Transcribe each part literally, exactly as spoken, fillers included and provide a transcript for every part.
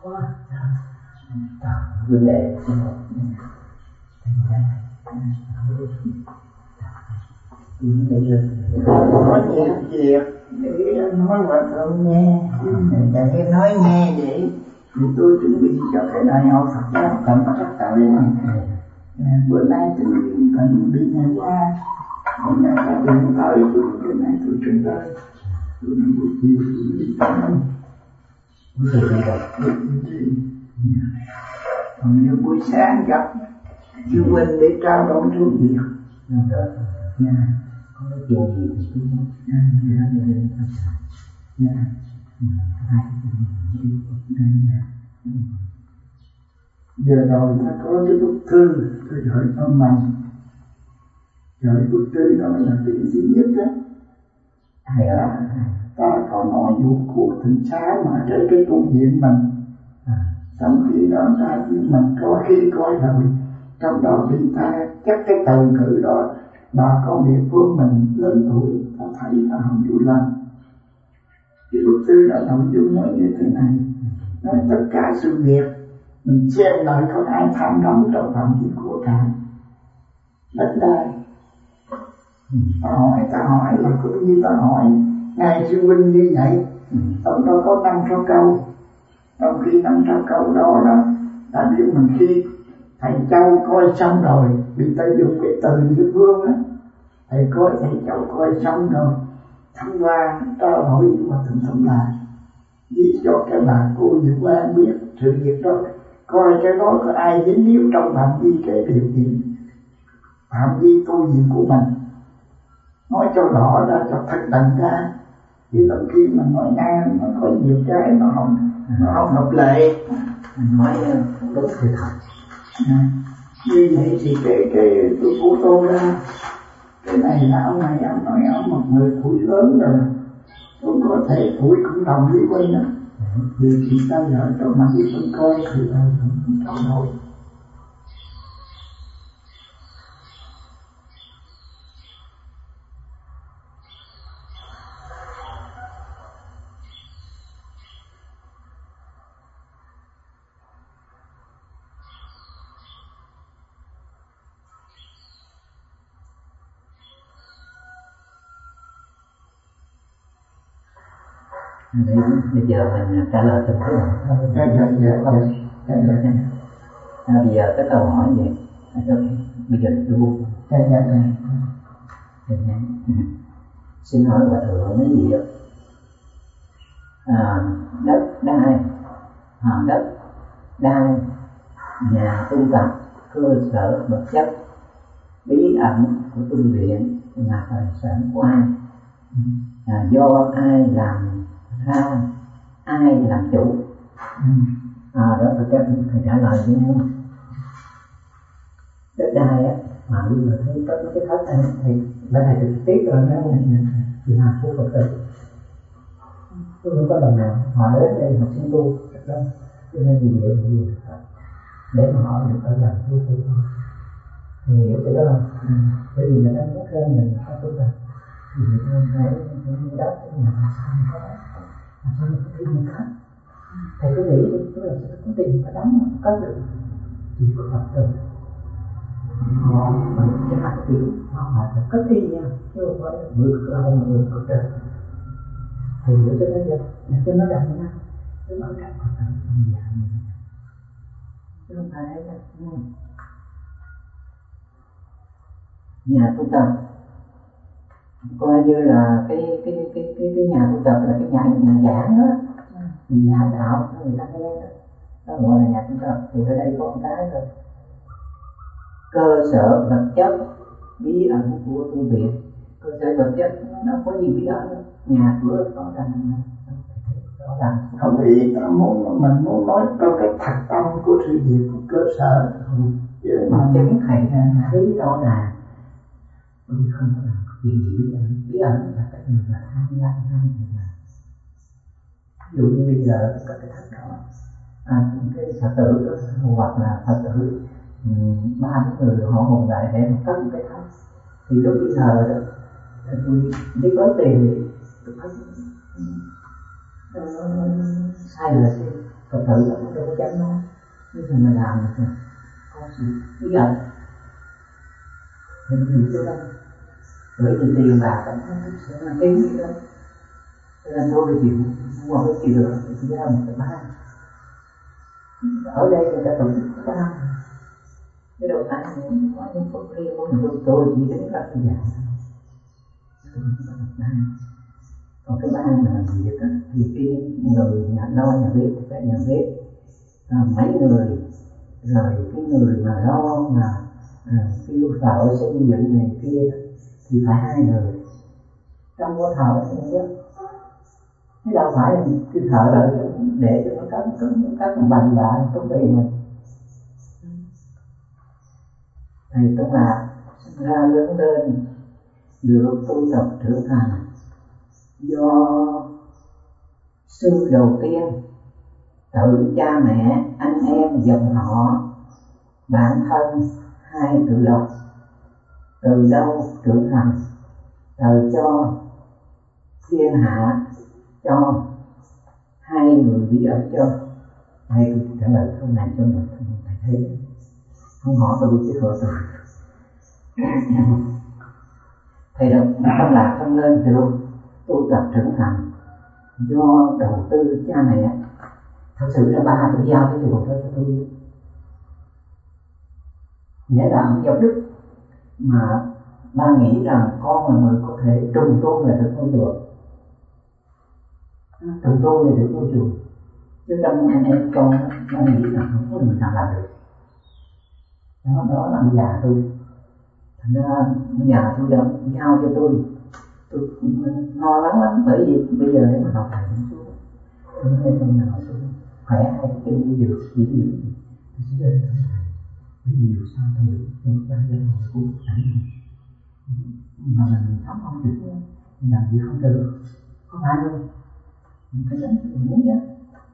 quá vấn đề của một nói nhiều việc để nói hòa thượng nghe, để em nói nghe để thì tôi chuẩn bị cho cái đại học Phật giáo cần sắp tới này. Bữa nay tôi cần đi nhà gia, hôm nay các bạn tới tôi cái này tôi chuẩn tới, tôi đang buổi chiều tôi đi tới đây. Buổi chiều đi đâu? Còn nếu buổi sáng gặp sư huynh để trao đổi chút việc. Được, nha. Có cái chuyện gì thì tôi nói. Nha, thì nó để lên thật. Nha. Hai cái chuyện nha. Giờ rồi ta có cái bức thư tôi gửi cho mày. Gửi bức thư đó là cái duy nhất đó. Hay là ta có nói vụ của thịnh xá mà cái cái tu viện mình. Trong khi đó ta mình có khi coi rồi, trong đó thì ta chắc cái từ ngữ đó bà con địa phương mình lớn tuổi ta thấy ta không vui lắm. Cái bức thư đó nội dung nói như thế này, nói tất cả sự việc mình xem lại có ai tham đắm trong phạm vi của cải đất đai. Ta hỏi ta hỏi là cũng như ta hỏi ngài sư huynh như vậy, trong đó có năm sáu câu. Trong khi năm trăm câu đó đó đã biết mình khi thầy Châu coi xong rồi, vì ta dùng cái từ địa phương á, thầy coi thầy Châu coi xong rồi thông qua trao đổi và thượng thông lại vì cho cái bà cô Diệu Quang biết sự việc đó, coi cái đó có ai dính líu trong phạm vi cái điều kiện phạm vi tu viện của mình, nói cho rõ ra cho thật đằng ra. Vì đôi khi mình nói ngang nó có nhiều cái nó không nó không hợp lệ, nói đúng sự thật. À, như vậy thì cái cái tôi của tôi ra cái này là ông này ông nói ông một người tuổi lớn rồi, tôi có thể tuổi cũng đồng với quên đó, vì chị ta gửi cho mặt đi phân coi thì là không trao đổi. Để bây giờ mình trả lời từng câu hỏi thôi. Dạ dạ dạ dạ dạ. À, bây giờ cái câu hỏi gì? Bây giờ tôi buông. Dạ dạ dạ. Xin hỏi hòa thượng cái gì ạ? À, đất đai, à, đất đai, nhà tu tập, cơ sở vật chất, bí ẩn của tu viện là tài sản của ai? À, do ai làm ra, ai làm chủ? À, đó thực ra thầy trả lời với nhau. Đất đai á, mà bây giờ thấy có cái thất này thì bên này thực tiết rồi đó là của Phật tử. Tôi không có lần nào họ đến đây học sinh tu đâu, cho nên vì vậy thì để mà họ được ở gần tu tu thôi. Thì hiểu cái đó không? Ừ. Bởi vì người ta muốn khen mình có tu tập, vì người ta thấy cái đó cũng là sao mình có đó, làm sao mình có tiền mình khác. Thầy cứ nghĩ đi, tôi làm sao có tiền phải đóng mà có được chỉ có Phật tử. Họ mà cái hạt kiểu họ phải là có tiền nha, chứ không phải là mượn cơ hội mà mượn Phật tử. Thì hiểu cho nó được, là cho nó đặt nha, chứ mà đặt Phật tử không gì hẳn mình. Chứ không phải đấy là nhà tu tập coi như là cái cái cái cái cái nhà tu tập là cái nhà nhà giảng đó, nhà đạo người ta nghe đó, đó gọi là nhà tu tập. Thì ở đây có một cái rồi, cơ sở vật chất bí ẩn của tu viện. Cơ sở vật chất nó có gì bí ẩn đâu, nhà cửa có ràng rõ ràng. Không vì muốn mình muốn nói trong cái thật tâm của sự việc của cơ sở. Ừ. Mà chứng thầy là thấy rõ ràng. Tôi không có làm chuyện gì bí ẩn. Bí ẩn là cái người mà tham lam ham gì mà. Ví dụ như bây giờ có cái thằng đó, à, cái Phật tử đó, hoặc là Phật tử ba người họ hùng lại để mà cất một cái thằng, thì lúc bây giờ đó tôi đi có tiền thì tôi thấy sai là gì Phật tử nó đâu có chánh nó, nhưng mà mình làm được có sự bí ẩn, mình hiểu chỗ đó. Bởi vì tiền bạc nó sẽ mang tiếng gì đó, cho nên tôi chịu mua cái gì được thì chỉ ra một cái ba. Ở đây người ta tổ chức cái ba, cái đầu tay nói những Phật riêng của mình, tôi chỉ đứng ra cái dạng còn cái ban làm việc á, thì cái người nhà lo nhà bếp thì phải nhà bếp à, mấy người, rồi cái người mà lo mà à, kêu thợ xây dựng này kia thì phải hai người. Trong có thợ thì chứ chứ đâu phải cái thợ là để cho nó có có có một bằng bạc có tiền mình. Thầy tức là ra lớn lên được tu tập trưởng thành do sư đầu tiên, tự cha mẹ, anh em, dòng họ, bạn thân, hai tự lập. Từ đâu trưởng thành? Từ cho thiên hạ, cho hai người bí ẩn cho. Hay tôi trả lời câu này cho mình, thầy thấy không hỏi tôi chứ hỏi tôi. Thầy đã tâm lạc thân lên được tu tập trưởng thành do đầu tư cha mẹ. Thật sự là ba tôi giao cái điều đó cho tôi, nghĩa là một giáo đức mà ba nghĩ rằng con là người có thể trùng tu là được ngôi chùa, trùng tu là được ngôi chùa, chứ trong anh em con ba nghĩ rằng không có người nào làm được. Đó, đó là già tôi. Thành ra nhà tôi đã giao cho tôi, tôi lo lắng lắm, bởi vì bây giờ nếu mà học thầy không xuống, không thấy con nào xuống khỏe hay cái chân đi được chỉ điều gì, tôi sẽ lên thầy. Bởi vì dù sao thầy được trong ba giờ hồi của ảnh mà mình sống không được, mình làm gì không được, có phải không? Mình phải đánh mình muốn chứ.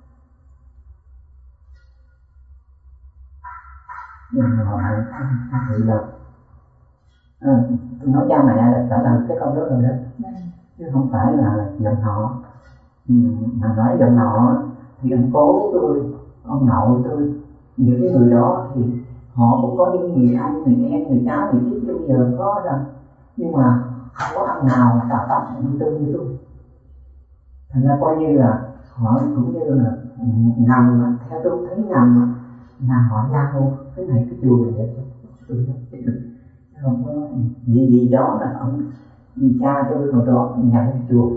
Đừng hỏi anh tự lập. À, tôi nói cha mẹ là trả lời cái câu đó rồi đó, chứ không phải là dòng họ. Ừ, mà nói dòng họ thì ông cố tôi, ông nội tôi, những cái người đó thì họ cũng có những người anh, người em, người cháu, người chết bây giờ có rồi, nhưng mà không có anh nào tạo tập như tôi như tôi. Thành ra coi như là họ cũng như là ngầm, theo tôi thấy ngầm là họ giao cái này cái chùa này để cho tôi chết được. Không có gì gì đó là ông cha tôi hồi đó nhận cái chùa,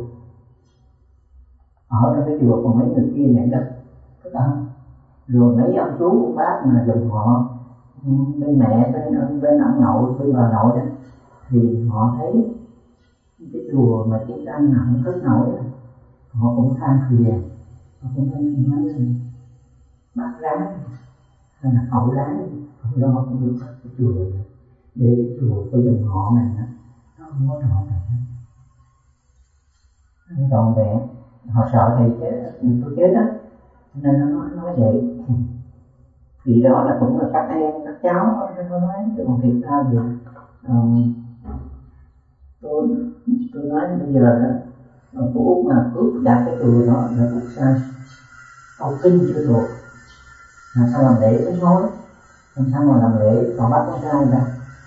ở trong cái chùa còn mấy người kia nhận đất cái đó. Rồi mấy ông chú ông bác mà dòng họ bên mẹ, bên ông bên ông nội, bên bà nội đó, thì họ thấy cái chùa mà chiến tranh mà không cất nổi đó, họ cũng than phiền, họ cũng than phiền nói bác ráng hay là cậu ráng, không lo họ cũng được cái chùa này, để cái chùa của dòng họ này đó, nó không có trọn vẹn, không trọn vẹn. Họ sợ thầy chết, tôi chết đó, nên nó nói nói vậy. Thì đó là cũng là các em, các cháu nó nói, chứ còn thiệt ra thì um, tôi tôi nói bây giờ đó, cô Út mà cướp đặt cái chùa đó là cũng sai, ông kinh chưa thuộc, làm sao làm lễ mới nói, làm sao mà làm lễ còn bắt con trai ra.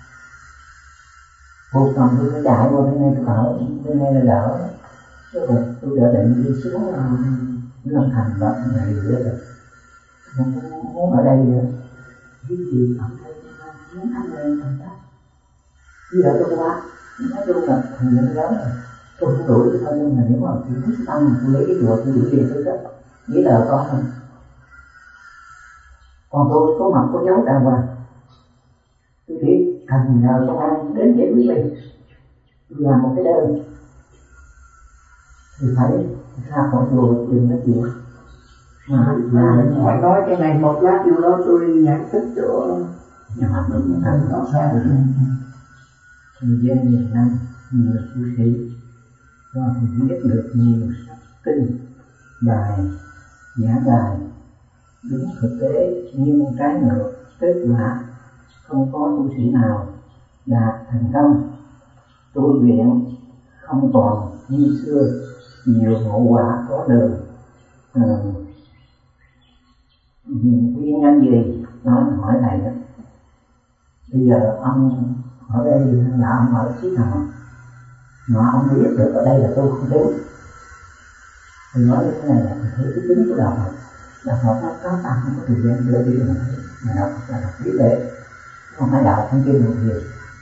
Buộc lòng tôi phải chạy qua bên này, tôi ở bên này là đỡ, chứ rồi tôi đã định đi xuống Long Thành đó ngày nữa rồi, không muốn ở đây nữa, cái gì ở đây muốn ăn lên thành đó. Bây giờ tôi qua, nói chung là thằng nhân đó rồi, tôi không đuổi thôi, nhưng mà nếu mà tôi thích tăng tôi lấy cái chùa tôi đuổi tiền tôi đó, nghĩ là con không. Còn tôi có mặt có dấu đàng hoàng, tôi chỉ cần nhờ công an đến giải quyết mình, tôi làm một cái đơn thì phải ra khỏi chùa đừng nói chuyện. Mà hỏi nói cái này một lát vô đó tôi nhắn tích chỗ nhà mình thành đó sao được. Thời gian nhiều năm nhiều tu sĩ do thì biết được nhiều sách kinh bài giảng bài đúng thực tế, nhưng trái ngược kết quả không có tu sĩ nào đạt thành công. Tu viện không còn như xưa, nhiều hậu quả có đời. À, nguyên nhân gì nói hỏi này đó. Bây giờ ông ở đây là ông ở chiếc nào mà ông biết được ở đây là tôi không đúng. Tôi nói như thế này là tôi thấy cái tính của đạo Phật. Đạo Phật nó có ta không có thời gian đưa đi mà thấy mà đạo Phật là đọc biết để không phải đạo không tin được nhiều.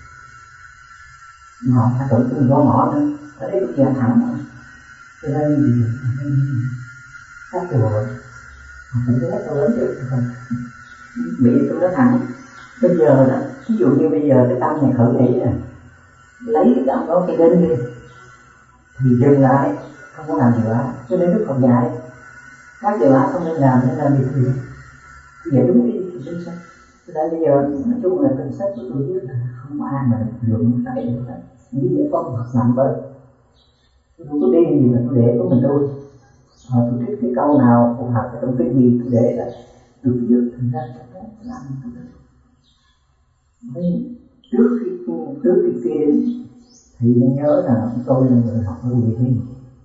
Mà họ phải tự tin gõ mỏ nữa. Ở đây cũng dạng thẳng mà. Cho nên gì các chùa họ cũng rất là lớn chứ không. Bị tôi nói thẳng. Bây giờ đó, ví dụ như bây giờ cái tâm này khởi nghĩ nè, lấy cái tâm đó cái đến đi thì dừng lại, không có làm gì đó. Cho nên Đức Phật dạy các điều ác không nên làm, nên làm điều thiện. Vậy đúng cái kinh sách. Cho nên bây giờ nói chung là kinh sách của tôi biết là không có ai mà luận phải được đó. Nghĩ giải phong Phật nằm bên. Tôi không có đi gì mà tôi để của mình tôi. Ờ, tôi thích cái câu nào phù hợp trong cái gì tôi để đó. Tôi biết thành ra cho phép làm cái đó. Trước khi trước khi kia thì nên nhớ là tôi là người học ở Việt Nam.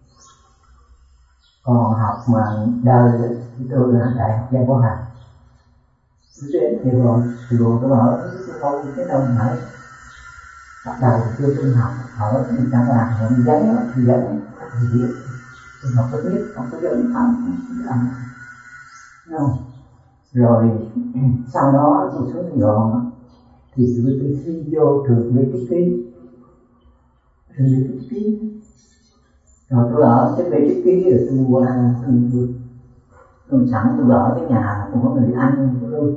Còn học mà đời thì tôi là đại học Giang Quang Hành. Tôi đến thì rồi thì rồi tôi ở tôi cái đâu phải bắt đầu chưa tôi học ở người ta làm họ giấy thì giấy thì biết tôi học có biết không có dẫn thẳng làm không. Rồi sau đó tôi xuống Sài Gòn thì tôi đi thi vô trường Lê Tích Ký, trường Lê Tích Ký, rồi tôi ở cái Lê Tích Ký rồi tôi qua tôi, tôi sẵn tôi ở cái nhà của người anh của tôi,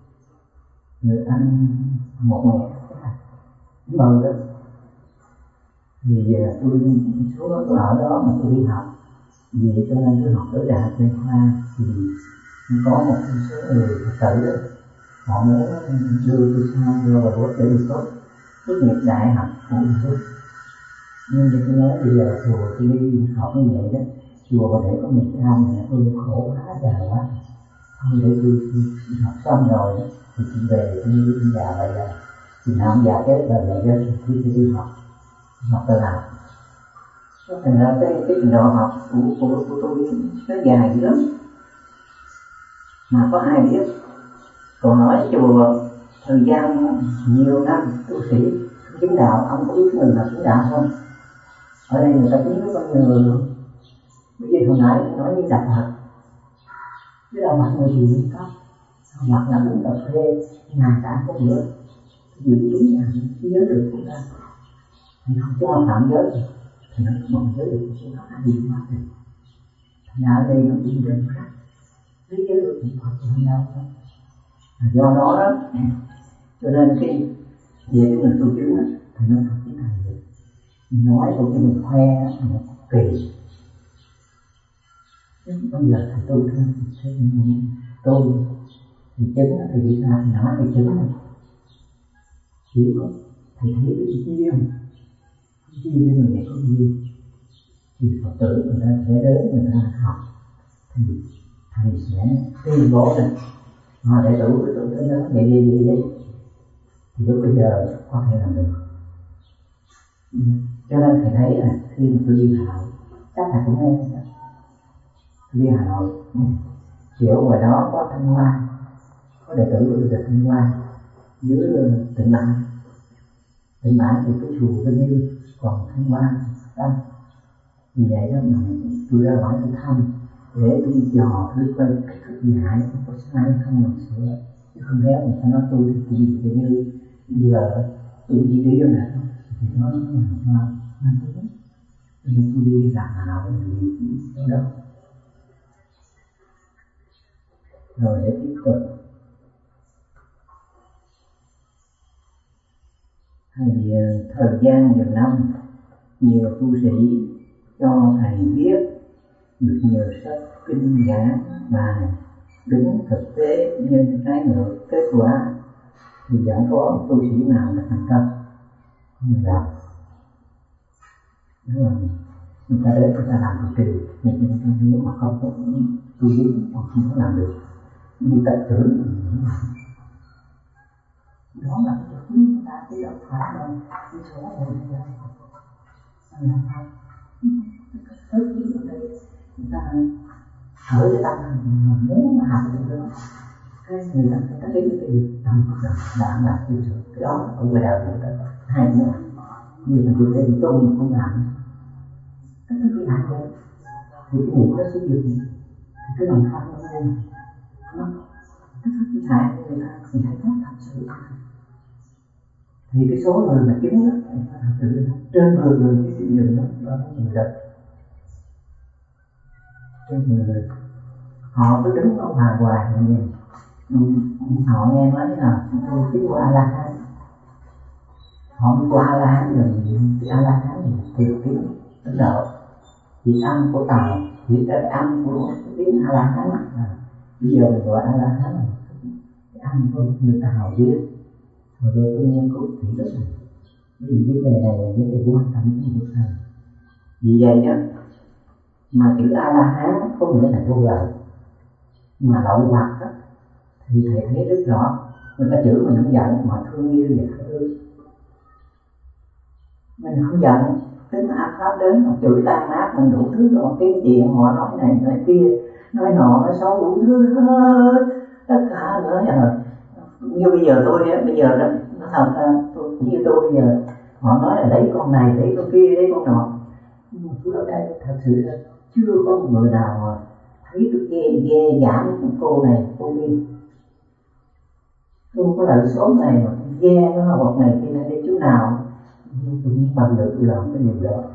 người anh một mẹ mờ đó, thì tôi xuống đó tôi ở đó mà tôi đi học, vì cho nên tôi học ở đại học Bách Khoa thì có một số người Phật tử đó. Họ muốn đưa tôi sang vô và bố để được tốt tốt nghiệp đại học của mình. Nhưng mà tôi nói bây giờ chùa tôi đi học như vậy đó, chùa mà để có mình cha mẹ tôi khổ quá già quá. Thôi để tôi, tôi học xong rồi thì tôi về tôi đi già vậy là thì nào già chết rồi vậy đó thì tôi sẽ đi học học tới nào. Thành ra cái cái trình độ học của của của tôi nó dài dữ lắm mà có ai biết. Còn nói chùa thời gian nhiều năm tu sĩ chứng đạo, ông có biết mình là chứng đạo không? Ở đây người ta chứng rất bao nhiêu người luôn. Bởi vì hồi nãy nói như Đạo Phật, chứ Đạo Phật người gì không? Hoặc là uống cà phê ngày cả có bữa, giữ đúng nhà chứ nhớ được chúng ta. Thì không cho phạm giới thì nó không nhớ được chứ nó ăn gì mà thì thành ra ở đây nó đi đến khác, cứ nhớ được những Phật như đâu không? Do đó đó, cho nên khi về cái mình tu chứng đó, thì nó thật cái này vậy. Nói của cái mình khoe nó kỳ. Bây giờ thầy tu thêm, thì tôi thì chứng thì Việt Nam thì nói thì chứng này. Chỉ có thầy thấy cái duyên, duyên với người này có duyên. Thì Phật tử người ta sẽ đến người ta học, thì thầy sẽ tuyên bố này. Mà đệ tử của tôi tới đó vậy vậy vậy vậy thì lúc bây giờ có thể làm được. Cho nên thầy thấy là khi mà tôi đi Hà Nội, chắc là cũng nghe tôi đi Hà Nội, kiểu ngoài đó có Thanh Hoa, có đệ tử của tôi là Thanh Hoa dưới Tịnh Bản. Tịnh Bản thì cái chùa bên như còn Thanh Hoa Tâm. Vì vậy đó mà tôi ra hỏi tôi thăm để tôi dò tôi coi cách thức dạy có sai không mà sửa, chứ không lẽ người ta nói tôi thì chỉ vì như giờ tôi chỉ đi rồi nè thì nó nó nó đúng. Nhưng tôi đi làm Hà Nội thì ở đâu rồi để tiếp tục. Thì thời gian nhiều năm nhiều tu sĩ cho thầy biết được nhiều sách kinh giảng bài đúng thực tế nhưng trái ngược kết quả thì chẳng có tu sĩ nào là thành công không làm. Nếu mà người ta đến người ta làm cực kỳ nhưng nếu mà không có tu dưỡng hoặc không có làm được như ta tưởng thì không làm. Đó là cái thứ người ta cái động thái đâu cái số này người ta làm không thức ở đây người ta thở cái tâm mình muốn nó học được đó, cái người ta ta thấy cái điều tâm Phật rằng đã làm yêu rồi, cái đó ở ngoài đời người ta hay nữa, như là dù đây tu mà không làm, cái thứ gì hay vậy, thì cái niệm nó sẽ dừng, thì cái lòng tham nó lên, nó cái thứ gì hại người ta thì hãy thoát thật sự. Thì cái số người mà chứng đó, thật sự trên mười người cái sự dừng đó, đó là người đời. Trên mười người, họ cứ đứng ở ngoài hoài như vậy. Họ nghe nói là tôi biết qua A-la-hán, họ biết qua A-la-hán rồi, thì A-la-hán thì tiểu tiếng Ấn Độ, việc ăn của Tàu, việc ăn của tiếng A-la-hán. À, bây giờ mình gọi A-la-hán là cái ăn của người Tàu biết. Rồi tôi tôi nghiên cứu kỹ rất là, vì vấn đề này là vấn đề quan trọng trong cuộc đời. Vì vậy đó, mà chữ A-la-hán có nghĩa là vô lậu, mà lậu hoặc đó thì thầy thấy rất rõ, người ta chửi mình không giận mà thương yêu và tha thứ. Mình không giận, tính ác pháp đến mà chửi tan nát mình đủ thứ rồi, cái chuyện họ nói này nói kia, nói nọ nói xấu đủ thứ hết, tất cả nữa rồi. Như bây giờ tôi bây giờ đó, nó thật ra tôi như tôi bây giờ họ nói là lấy con này lấy con kia lấy con nọ, nhưng mà tôi ở đây thật sự là chưa có một người nào mà thấy tôi ghê ghê giảm cô này cô kia. Tôi không có lợi số này mà ghê nó là một này kia đi chỗ nào, nhưng tôi không bao giờ tôi làm cái điều đó.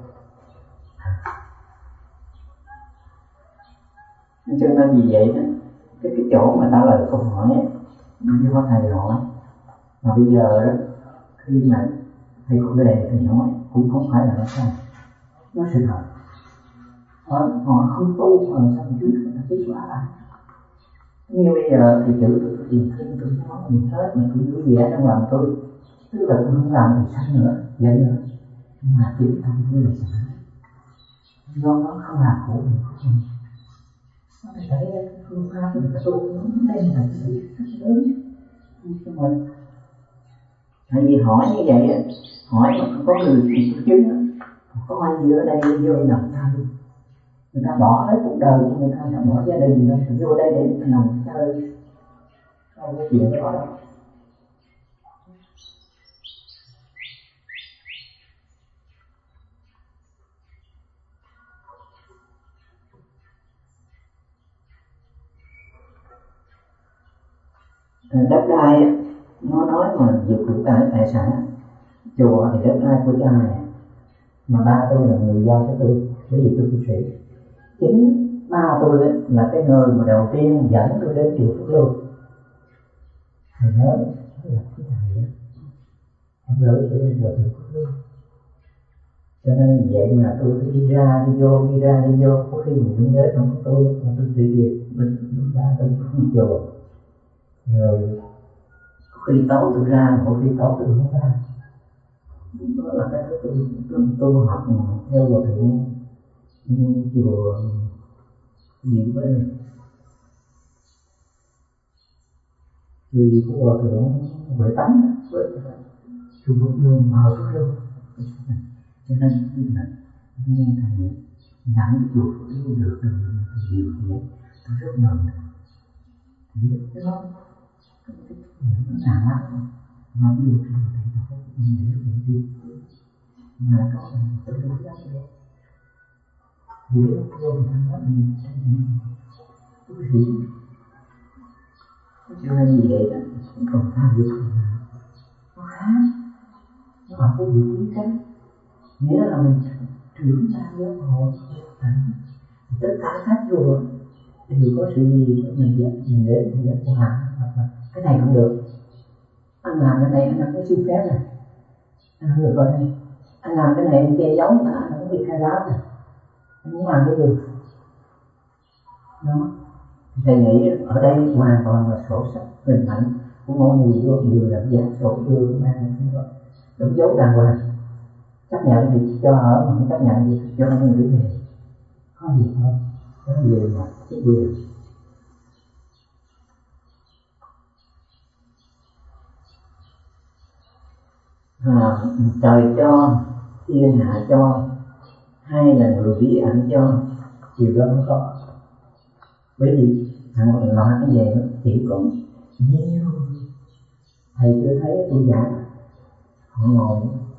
Cho nên vì vậy đó, cái cái chỗ mà ta lời câu hỏi ấy, do thầy hỏi, mà bây giờ đó khi mà thầy có đề thì nói cũng không phải là nó sai, nó sự thật. Họ, họ không tu mà sao mà biết là kết quả là như bây giờ thì chữ tôi tôi tìm thêm tôi nói gì hết mà tôi vui vẻ trong lòng tôi, tức là tôi không làm thì sanh nữa vậy nữa, nhưng mà chính tâm tôi là sợ, do nó không làm khổ mình của mình. Nó phải thấy cái phương pháp mình phải tu đây là cái sự rất lớn cho mình. Tại vì hỏi như vậy á, hỏi mà không có người gì tổ chứng á, có ai gì ở đây vô nằm ta luôn. Người ta bỏ hết cuộc đời của người ta, người ta bỏ gia đình rồi vô đây để người ta nằm chơi, không có chuyện đó đâu. Đất đai nó nói mà vượt đủ cả tài sản, chùa thì đất đai của cha mẹ, mà ba tôi là người giao cho tôi, bởi vì tôi tu sĩ. Chính ba tôi là cái người mà đầu tiên dẫn tôi đến chùa Phước Lưu. Thầy nhớ là cái thầy đó, thầy gửi tôi đến chùa Phước Lưu. Cho nên vì vậy mà tôi phải đi ra đi vô, đi ra đi vô, có khi mình đứng đến không có tôi, mà tôi đi việc mình ra tôi không chùa. Rồi có khi tối tôi ra, có khi tối tôi không ra. Đó là cái tôi tôi, tôi, tôi học theo hòa thượng chùa gì bên vì của hòa thượng Huệ Tánh với chùa Phước Lưu mở Phước Lưu. Cho nên khi mà nghe thầy nhận cái chùa Phước Lưu được rồi thầy hiểu thì tôi rất mừng. Thì cái đó nó nặng lắm, nó vô thì thầy nói mình để mình đi mà có mình tôi đúng lắm rồi. Vì lúc vô mình thăm đó mình tôi hiểu. Cho nên vì vậy đó cũng còn tha được nó khác, nó ở cái vị trí khác, nghĩa là mình trưởng ra với họ tất cả các chùa đều có sự gì mình dạy mình đến mình dạy của hạng, hoặc là cái này cũng được, anh làm cái này anh không có xin phép này, anh không được coi đây, anh làm cái này anh che giấu mà anh không bị khai báo này, anh muốn làm cái gì đó. Thầy nghĩ ở đây hoàn toàn là sổ sách hình ảnh của mỗi người vô đều là dạng sổ đưa mang đúng dấu đàng hoàng, chấp nhận thì cho ở mà không chấp nhận thì cho người đi về, có gì không, có gì mà cái quyền. À, trời cho, thiên hạ cho, hay là người bí ẩn cho, điều đó không có. Bởi vì thằng lo cái gì nó chỉ còn nhiều. Thầy chưa thấy tôi giảng họ ngồi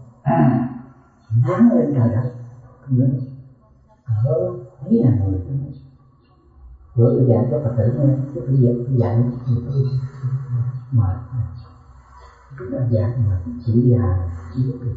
dán lên trời đất ở mấy ngàn người. Bữa tôi giảng cho Phật tử nghe, cái tôi giảng tôi giảng thì tôi mệt, rất là giảng mà chỉ già yếu được.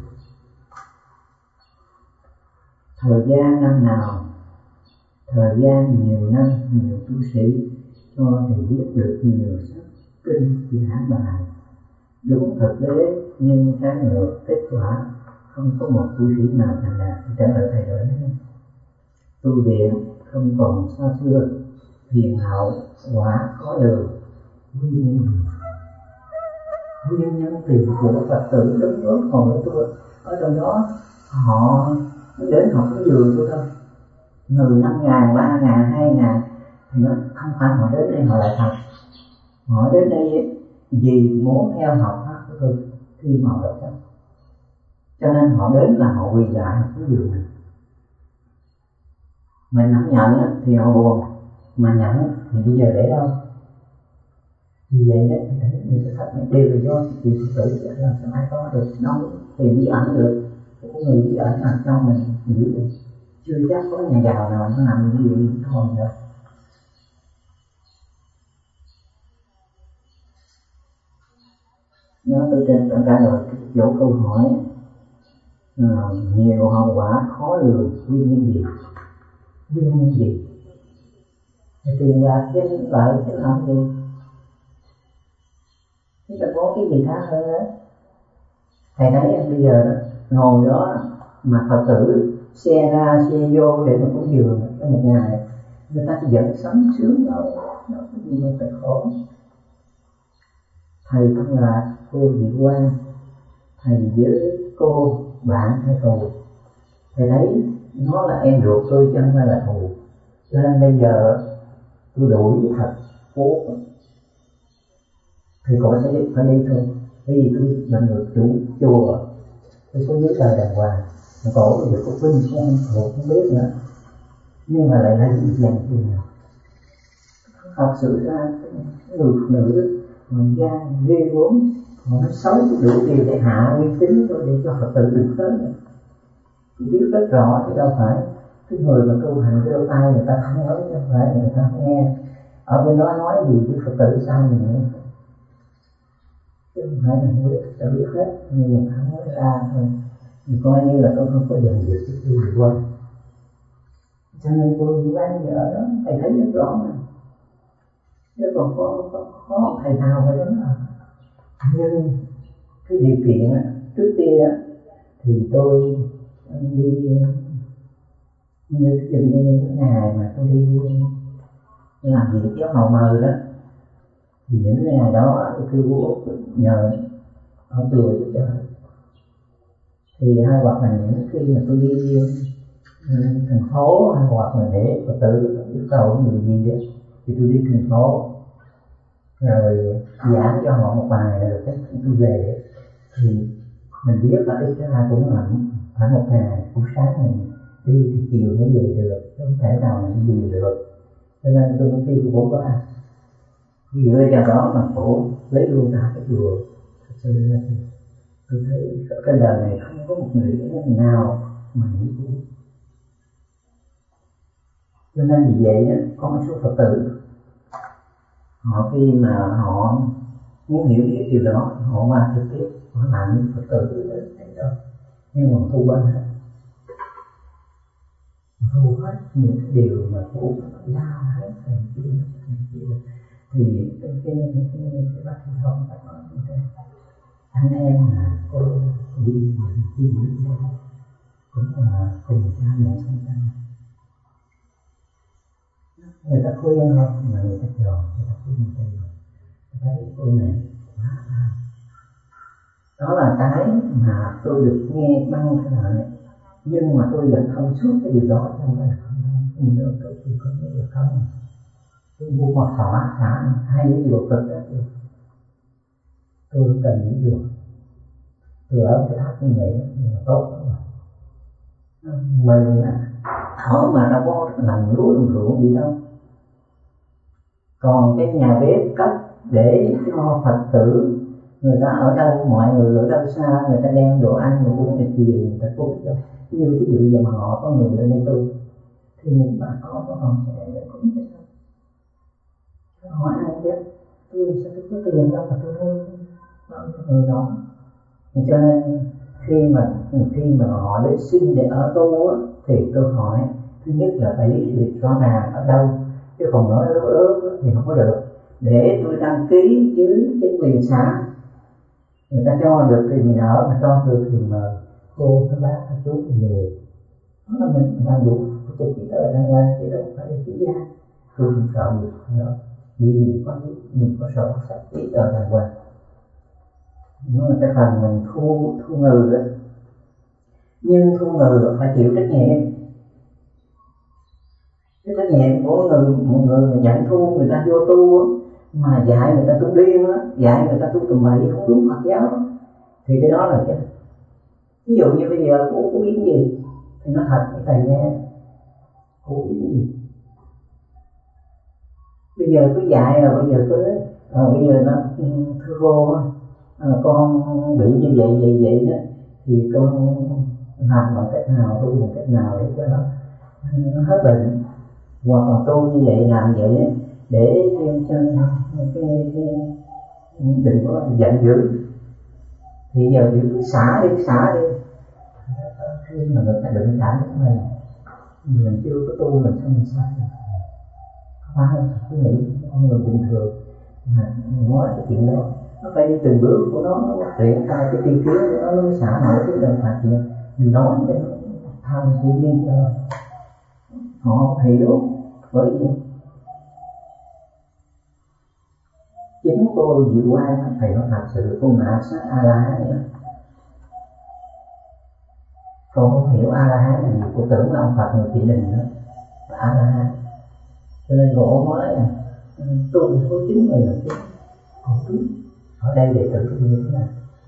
Thời gian năm nào, thời gian nhiều năm, nhiều tu sĩ cho thầy viết được nhiều sách kinh giảng bài đúng thực tế, nhưng trái ngược kết quả không có một tu sĩ nào thành đạt. Trả lời thầy rồi đấy, tu viện không còn xa xưa, hiền hậu quả khó lường. Nguyên nhân gì? Nguyên nhân tiền của Phật tử đúng ước hồn của tôi ở trong đó, họ đến học cái giường tôi thôi, người năm ngàn, ba ngàn, hai ngàn thì nó không phải họ đến đây họ lại học, họ đến đây vì muốn theo học pháp của tôi khi mà họ đọc sách, cho nên họ đến là họ quỳ lại học cái giường này. Mình không nhận thì họ buồn, mà nhận thì bây giờ để đâu? Vì vậy đấy, thì thấy những cái sách này đều là do việc Phật tử làm sao ai có được đâu tìm bí ẩn được. Cái người bí ẩn làm cho mình hiểu được. Chưa chắc có nhà giàu nào nó làm những gì thôi nữa. Nó từ trên đã trả lời chỗ câu hỏi uh, nhiều hậu quả khó lường, nguyên nhân gì? Nguyên nhân gì? Thì tiền bạc chứ lợi chứ làm gì? Chứ ta có cái gì khác hơn đó. Thầy thấy em bây giờ đó, ngồi đó mà Phật tử xe ra xe vô để mà có giường trong một ngày, người ta vẫn sống sướng đâu, đâu có gì mà phải khổ. Thầy không là cô dị quan, thầy với cô bạn hay thù, thầy thấy nó là em ruột tôi chứ không phải là thù. Cho nên bây giờ tôi đuổi thật cố thì có sẽ phải đi thôi. Bởi vì tôi là người chủ chùa, tôi có giấy tờ đàng hoàng, mà cổ bây giờ có vinh không thuộc không biết nữa, nhưng mà lại là gì dành gì nào. Thật sự ra người phụ nữ mình gian ghê gớm, họ nói xấu đủ điều để hạ uy tín thôi, để cho Phật tử đừng tới nữa. Tôi biết rất rõ chứ đâu phải cái người mà tu hành kêu ai người ta không nói, không phải người ta không nghe. Ở bên đó nói gì với Phật tử sao mình nghe, chứ không phải là không biết, ta biết hết nhưng mà không nói ra thôi. Mình coi như là tôi không có dành việc cho tôi được quên. Cho nên tôi đi bán vợ đó, thầy thấy rất rõ mà. Chứ còn có, có, có thầy nào phải đó à. Nhưng cái điều kiện á, trước tiên á, thì tôi đi như cái dừng như những ngày mà tôi đi làm việc với Hầu Mờ đó, thì những ngày đó tôi kêu bố nhờ ở chùa giúp cho. Thì hai hoặc là những khi mà tôi đi thành phố, hay hoặc là để Phật tử yêu cầu nhiều gì đó thì tôi đi thành phố rồi giảng cho họ một bài rồi cách tôi về. Thì mình biết là đi cái hai cũng lạnh, phải một ngày buổi sáng mình đi thì chiều mới về được, không thể nào mình đi được. Cho nên tôi mới kêu bố ba vì đưa cho đó mà bố lấy luôn cả cái chùa. Thật sự là tôi thấy cái đời này không có một người nào mà như thế. Cho nên vì vậy có một số Phật tử họ khi mà họ muốn hiểu biết điều đó, họ qua trực tiếp họ làm những Phật tử đến thấy đó, nhưng mà thu quên hết, thu hết những cái điều mà cô lao hết thành kia thành kia. Thì cái cái cái cái, cái bác sĩ thông phải nói như thế, anh em mà cô đi những chi gì đó cũng là cùng cha mẹ sinh ra, người ta khuyên không mà người ta dò, người ta khuyên người ta dò, thấy cô này quá ai. Đó là cái mà tôi được nghe băng thế này, nhưng mà tôi vẫn không suốt cái điều đó, không phải là không đâu. Nhưng mà tôi chỉ có nghe được không, tôi mua một xóa xả hai cái điều cực đó, tôi không cần những điều. Tôi ở cái tháp như vậy là tốt lắm rồi. Mình thở mà đâu có làm lúa làm ruộng gì đâu. Còn cái nhà bếp cấp để cho Phật tử người ta ở đâu, mọi người ở đâu xa, người ta đem đồ ăn đồ uống để gì người ta cúng cho. Như ví dụ giờ mà họ có người lên đây tu thì những bà con của họ sẽ đem để cúng cho sao họ ăn chứ tôi làm sao tôi có tiền đâu mà tôi nuôi người đó. Cho nên khi mà khi mà họ đến xin để ở tu á, thì tôi hỏi thứ nhất là phải lý lịch rõ ràng ở đâu, chứ còn nói ớ ớ thì không có được. Để tôi đăng ký với chính quyền xã, người ta cho được thì mình ở, mà cho được thì mời cô các bác các chú về. Đó là mình làm đủ tôi chỉ ở đàng hoàng chứ đâu phải là chỉ gia. Tôi không sợ gì nữa, vì mình có mình có sổ sách chỉ ở đàng hoàng. Nó là cái phần mình thu thu ngừ đó, nhưng thu ngừ phải chịu trách nhiệm. Cái trách nhiệm của người một người mà nhận thu người ta vô tu á, mà dạy người ta tu điên á, dạy người ta tu tầm bậy không đúng Phật giáo đó, thì cái đó là cái. Ví dụ như bây giờ cô có biết cái gì thì nó thật với thầy nghe, cô biết cái gì. Bây giờ cứ dạy là bây giờ cứ à, bây giờ nó thưa cô à, con bị như vậy vậy vậy đó, thì con làm bằng cách nào, tu bằng cách nào để cho nó, nó hết bệnh, hoặc là tu như vậy làm vậy để cho cái, cái đừng có giận dữ. Thì giờ thì cứ xả đi xả đi, khi mà người ta đụng chạm đến mình mình chưa có tu mình sao mình sai được. Không phải cứ nghĩ con người bình thường mà nói cái chuyện đó nó phải đi từng bước của nó, nó triển khai cái tiêu chí của nó, nó mới xả nổi cái đơn phạt gì mình nói cho nó tham suy nghĩ cho họ không hiểu. Bởi vì chính cô Diệu Quang thầy nói thật sự cô ngã sát A La Hán nữa. Cô không hiểu A La Hán là gì, cô tưởng là ông Phật người Thị Đình nữa là A La Hán. Cho nên cô nói là tôi có chín người là chứ không biết ở đây đệ tử như thế nào.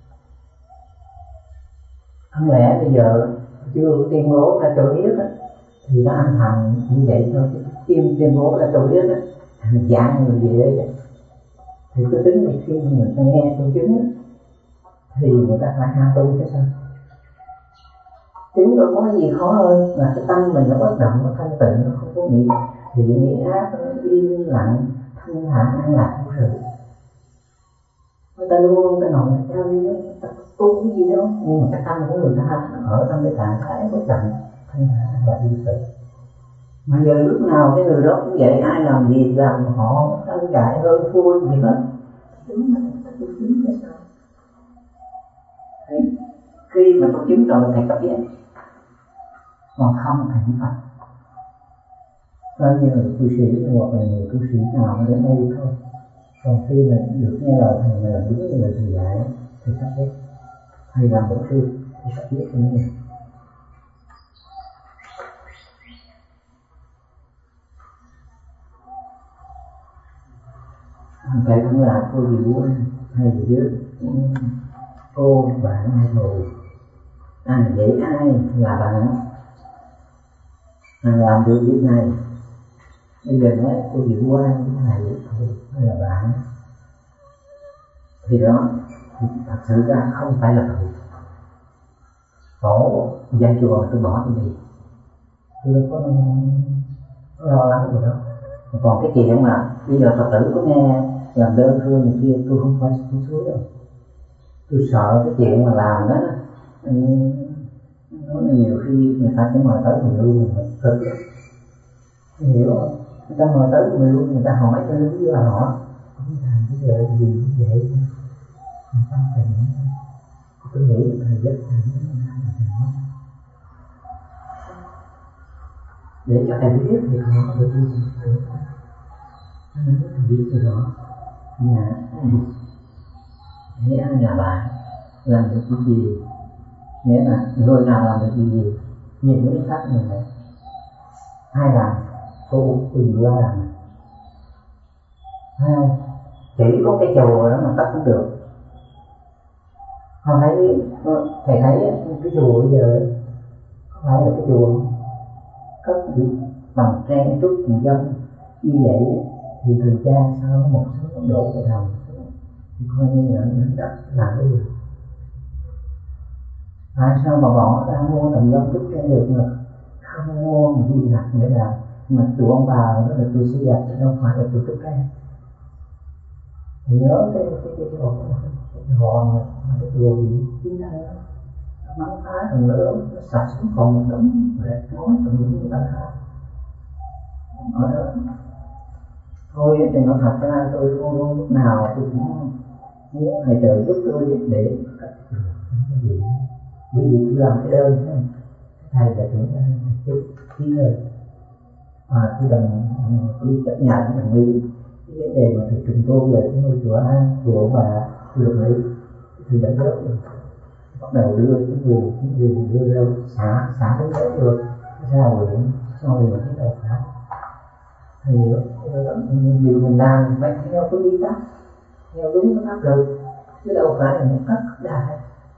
Không lẽ bây giờ chưa tuyên bố ra cho biết á, thì nó ăn thầm như vậy thôi, chứ tuyên bố ra cho biết á, thành dạng người gì đấy. Thì tôi tính là khi người ta nghe tôi chứng thì người ta phải ham tu chứ sao. Chứng đâu có gì khó hơn là cái tâm mình nó bất động, nó thanh tịnh, nó không có nghĩ thì nghĩ ác, nó im lặng, thanh thản, an lạc vô sự. Người ta luôn luôn ta nói là sao đi đó, ta tu cái gì đâu, nhưng mà cái tâm của người ta ở trong cái trạng thái bất động, thanh thản và vô sự. Mà giờ lúc nào cái người đó cũng vậy, ai làm gì làm họ tranh cãi hơn thua gì hết. Đúng là tôi chứng là sao? Đấy. Khi mà tôi chứng rồi thầy cấp giác, còn không thầy không phải. Bao nhiêu là tu sĩ hoặc là người tu sĩ nào đến đây thôi. Còn khi mà được nghe lời thầy mà làm đúng như lời thầy dạy thì cấp giác. Thầy làm bổ sư thì cấp giác như thế. Thầy cũng là cô Diệu Quang hay gì dưới cô bạn hay thù à, vậy ai là bạn à, làm được việc này. Bây giờ nói cô Diệu Quang với thầy thù hay là bạn thì đó thì thật sự ra không phải là thù. Tổ gia chùa tôi bỏ đi đi, tôi đâu có lo lắng gì đâu. Còn cái chuyện mà bây giờ Phật tử có nghe làm đơn thương này kia, tôi không phải tôi suối đâu. Tôi sợ cái chuyện mà làm đó nó nhiều khi người ta sẽ mời tới mình luôn mình cực lắm. Hiểu không? Người ta mời tới mình luôn, người ta hỏi cho lý do là họ không làm cái giờ gì như vậy. Mình tâm tình tôi nghĩ là thầy rất thầy rất là thầy nói để cho thầy biết thì họ được đi thầy nên thầy biết từ đó nhà nếu ai là bạn làm được cái gì, nghĩa là người nào làm được cái gì, nhìn cái cách này này ai làm cô Quỳnh qua làm không, chỉ có cái chùa đó mà cắt cũng được. Họ thấy thầy thấy cái chùa bây giờ không phải là cái chùa cất bằng trang trúc bằng dâm như vậy thì thời gian sau nó một số nó đổ về đầu thì coi như là nó đất làm cái gì. Tại sao mà bỏ ra mua tầm lâm thức cái được mà không mua một viên gạch để làm, mà tụi ông bà đó là tôi sẽ gạch chứ đâu phải là tôi thức cái. Thì nhớ cái cái cái cái hồn cái hồn mà cái đồ gì chính ra đó nó bắn phá thằng nữa nó sạch xuống còn một đống rệt nói tụi những người ta ở đó. Thôi thì nó thật ra tôi luôn luôn lúc nào tôi cũng muốn thầy trời giúp tôi để cái gì, bởi vì tôi làm cái đơn đó. Thầy là trưởng cái ký thời à, tôi đồng tôi chấp nhận đồng ý cái vấn đề mà thầy trùng tu về cái ngôi chùa An chùa và tôi đồng ý thì đã rớt rồi, bắt đầu đưa cái người cái người đưa ra xã xã đến rớt được ra huyện sau thì cái đầu xã thì điều mình làm phải theo cái quy tắc, theo đúng cái pháp luật chứ đâu phải là một cách đại.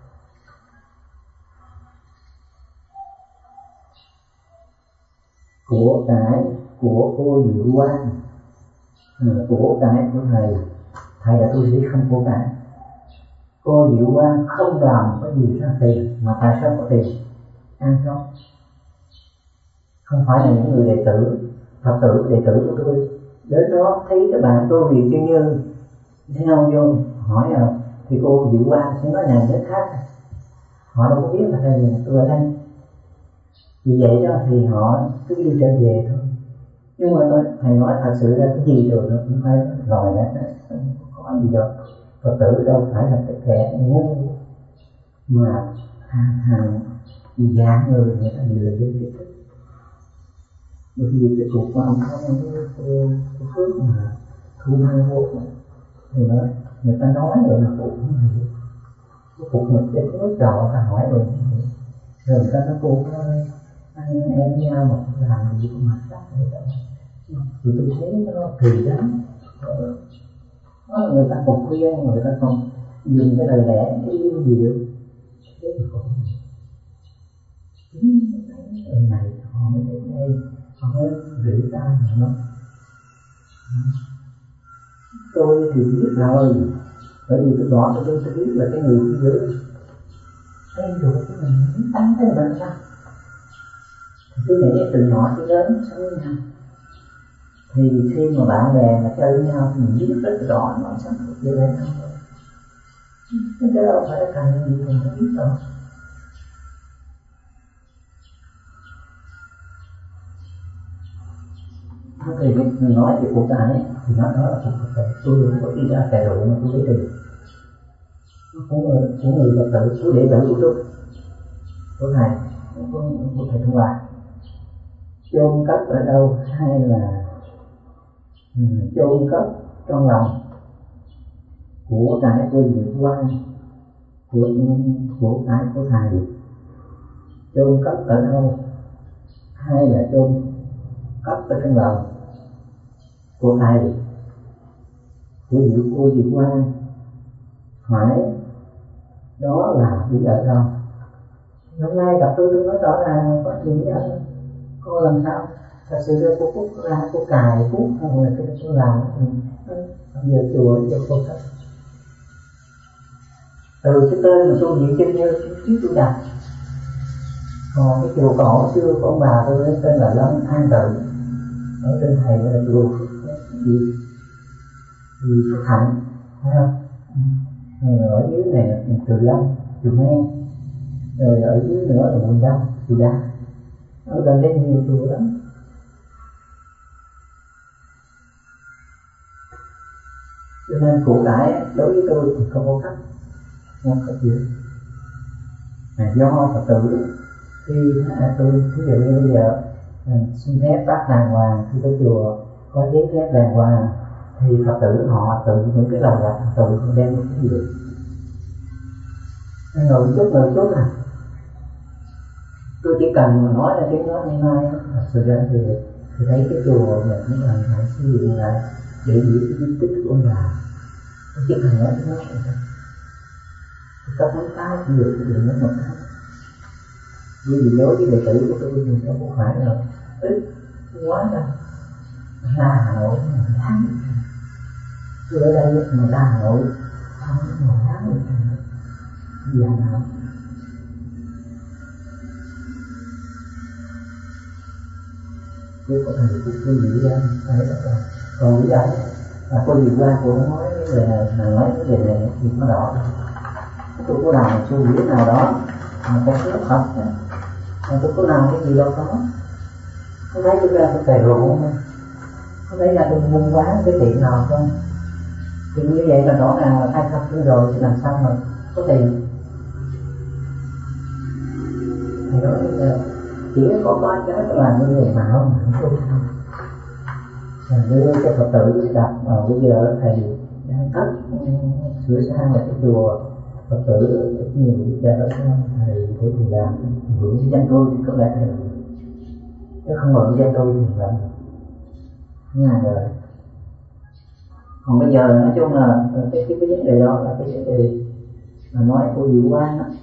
Của cải của cô Diệu Quang, của cải của thầy, thầy là tu sĩ không của cải. Cô Diệu Quang không làm cái gì ra tiền, mà tại sao có tiền ăn không? Không phải là những người đệ tử Phật tử đệ tử của tôi đến đó thấy các bạn tôi vì chuyên như thế nào vô hỏi à, thì cô Diệu Quang sẽ nói này đến khác, họ đâu có biết là thầy tôi ở đây. Vì vậy đó thì họ cứ đi trở về thôi. Nhưng mà tôi, thầy nói thật sự ra cái gì rồi nó cũng phải rồi đó, không có gì đâu. Phật tử đâu phải là cái kẻ ngu mà hàng hàng dạng người người ta đều là dân trí thức. Bởi vì cái cuộc của ông không có cái phước mà thu hai vô thì nói người ta nói rồi mà cụ không hiểu. Cái cuộc mình để nói trò ta hỏi rồi không hiểu. Rồi người ta nói cô ơi anh em nhau mà làm gì cũng mặc sắc vậy đó. Thì tôi thấy nó kỳ lắm. Đó, người ta còn khuyên, người ta còn dùng cái lời lẽ yêu dịu. Thế mà còn chính cái này họ mới đến đây, họ mới rỉ tai nó. Tôi thì biết rồi, bởi vì tôi bỏ tôi tôi biết là cái người phía dưới. Đây rồi cái mình đánh cái mình sao? Tôi nghĩ từ nhỏ tới lớn sống với nhau. Thì khi mà bạn bè mà chơi với nhau thì mình biết rất rõ nó sống thuộc về bên nhau. Cái đó đâu phải là cần gì mình phải biết đâu. Thì mình nói về cuộc đời thì nó đó là cuộc đời. Tôi không có đi ra tài độ mà tôi để tiền. Của người, của người Phật tử, của đệ tử của tôi, của thầy, của, của thầy Thông Hòa. Chôn cất ở đâu hay là um, chôn cất trong lòng của cải của Diệu Quang, của của cải của thầy, chôn cất ở đâu hay là chôn cất ở trong lòng của thầy, của Diệu cô Diệu Quang, phải đó là đi ở đâu. Hôm nay gặp tôi tôi nói rõ ràng có gì ở cô làm sao thật sự ra cô Phúc ra cô cài Phúc không là cái cô làm thì bây giờ chùa cho cô thích từ cái tên mà tôi diễn chân như trước tôi đặt. Còn cái chùa cổ xưa của ông bà tôi lấy tên là Lâm An Tự, ở trên thầy là chùa gì gì Phước Hạnh, thấy không? Rồi ở dưới này là chùa Lâm, chùa Men, rồi ở dưới nữa là Quỳnh Đông, chùa Đa. Ở gần đây nhiều chùa lắm. Cho nên của cải đối với tôi thì không có cách, không có gì. Mà do Phật tử khi tôi ví dụ như bây giờ xin phép bác đàng hoàng khi tới chùa có giấy phép đàng hoàng thì Phật tử họ tự những cái lời là tự đem cái gì được. Ngồi chút ngồi chút à. Tôi chỉ cần mà nói là tiếng nói ngày mai thật sự ra thì thì thấy cái chùa mình cũng cần phải xây dựng lại để giữ cái di tích của ông bà. Tôi chỉ cần nói tiếng nói vậy thôi. Các mấy cái cũng được, cái đường nó một cái. Vì đối với đệ tử của tôi thì nó cũng phải là ít quá đâu. ra Hà Nội tháng tôi ở đây mà ra Hà Nội không một tháng được giờ nào tôi có thể tôi tôi nghĩ ra đấy là còn bây giờ là cô gì qua cô nói cái về này là nói cái về này thì nó đỏ tôi có làm một suy nghĩ nào đó mà có cái thật mà tôi có làm cái gì đâu có không thấy tôi ra tôi cày rượu không không thấy ra tôi buôn bán cái tiền nào không thì như vậy là rõ ràng là khai thác rồi thì làm sao mà có tiền thì nói là chỉ có có cái là như vậy mà không không không đưa cho Phật tử đặt vào bây giờ thầy đang cất sửa sang lại cái chùa Phật tử rất nhiều giúp đỡ thầy để thì làm hưởng cái danh tôi thì có lẽ thầy chứ không mượn danh tôi thì làm ngàn rồi. Còn bây giờ nói chung là cái cái, cái vấn đề đó là cái vấn đề mà nói của Diệu Quang đó.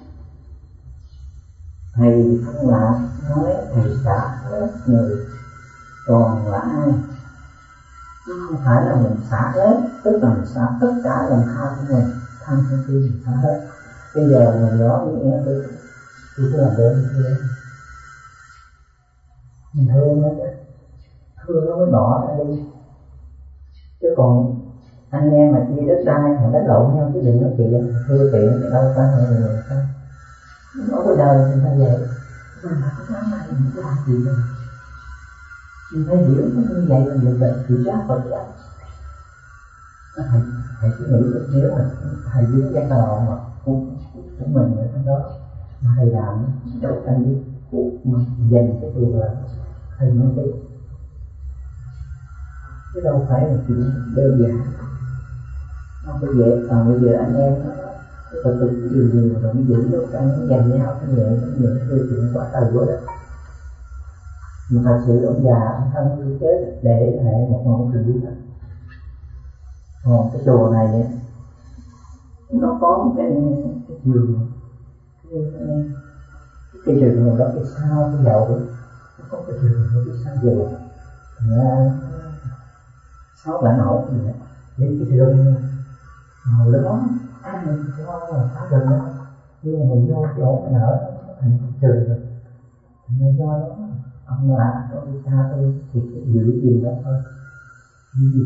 Thầy không là nói thầy xả hết người còn là ai không phải là mình xả hết, tức là mình xả tất cả lòng tham của mình, tham sân si mình xả hết. Bây giờ mình nói với em tôi tôi cứ làm đơn như thế mình thương nó chứ thương nó mới bỏ ra đi chứ còn anh em mà chia đất đai mà đánh lộn nhau chứ đừng nói chuyện thưa chuyện cái đâu ta hay người ta nói cái đời người ta vậy mình phải có cái này mình cứ làm gì đâu mình phải hiểu như vậy là mình bệnh tự giác Phật giáo. Thầy thầy cứ nghĩ nếu mà thầy biết cái nào mà của, của mình ở trong đó mà thầy làm đấu tranh với cuộc mà dành cái điều là thầy nói đi chứ đâu phải là chuyện đơn giản. Không bây giờ còn bây giờ anh em Phật tử nhiều nhiều rồi mới giữ đấu tranh dành nhau cái nhẹ cái những câu chuyện quá trời quá đất. Mà thật sự ông già ông thân như chết để lại một ngọn sự đó. Còn cái chùa này nó có một cái cái giường cái cái giường này đó cái sao cái dầu đó nó có cái giường nó cái sao giường nó sáu lại nổ gì đó lấy cái giường ngồi đó ăn mình cho là phá rừng đó nhưng mà mình vô chỗ cái nở nó thành cái giường rồi nên do đó ông là tôi đi xa tôi thì giữ cái gì đó thôi như gì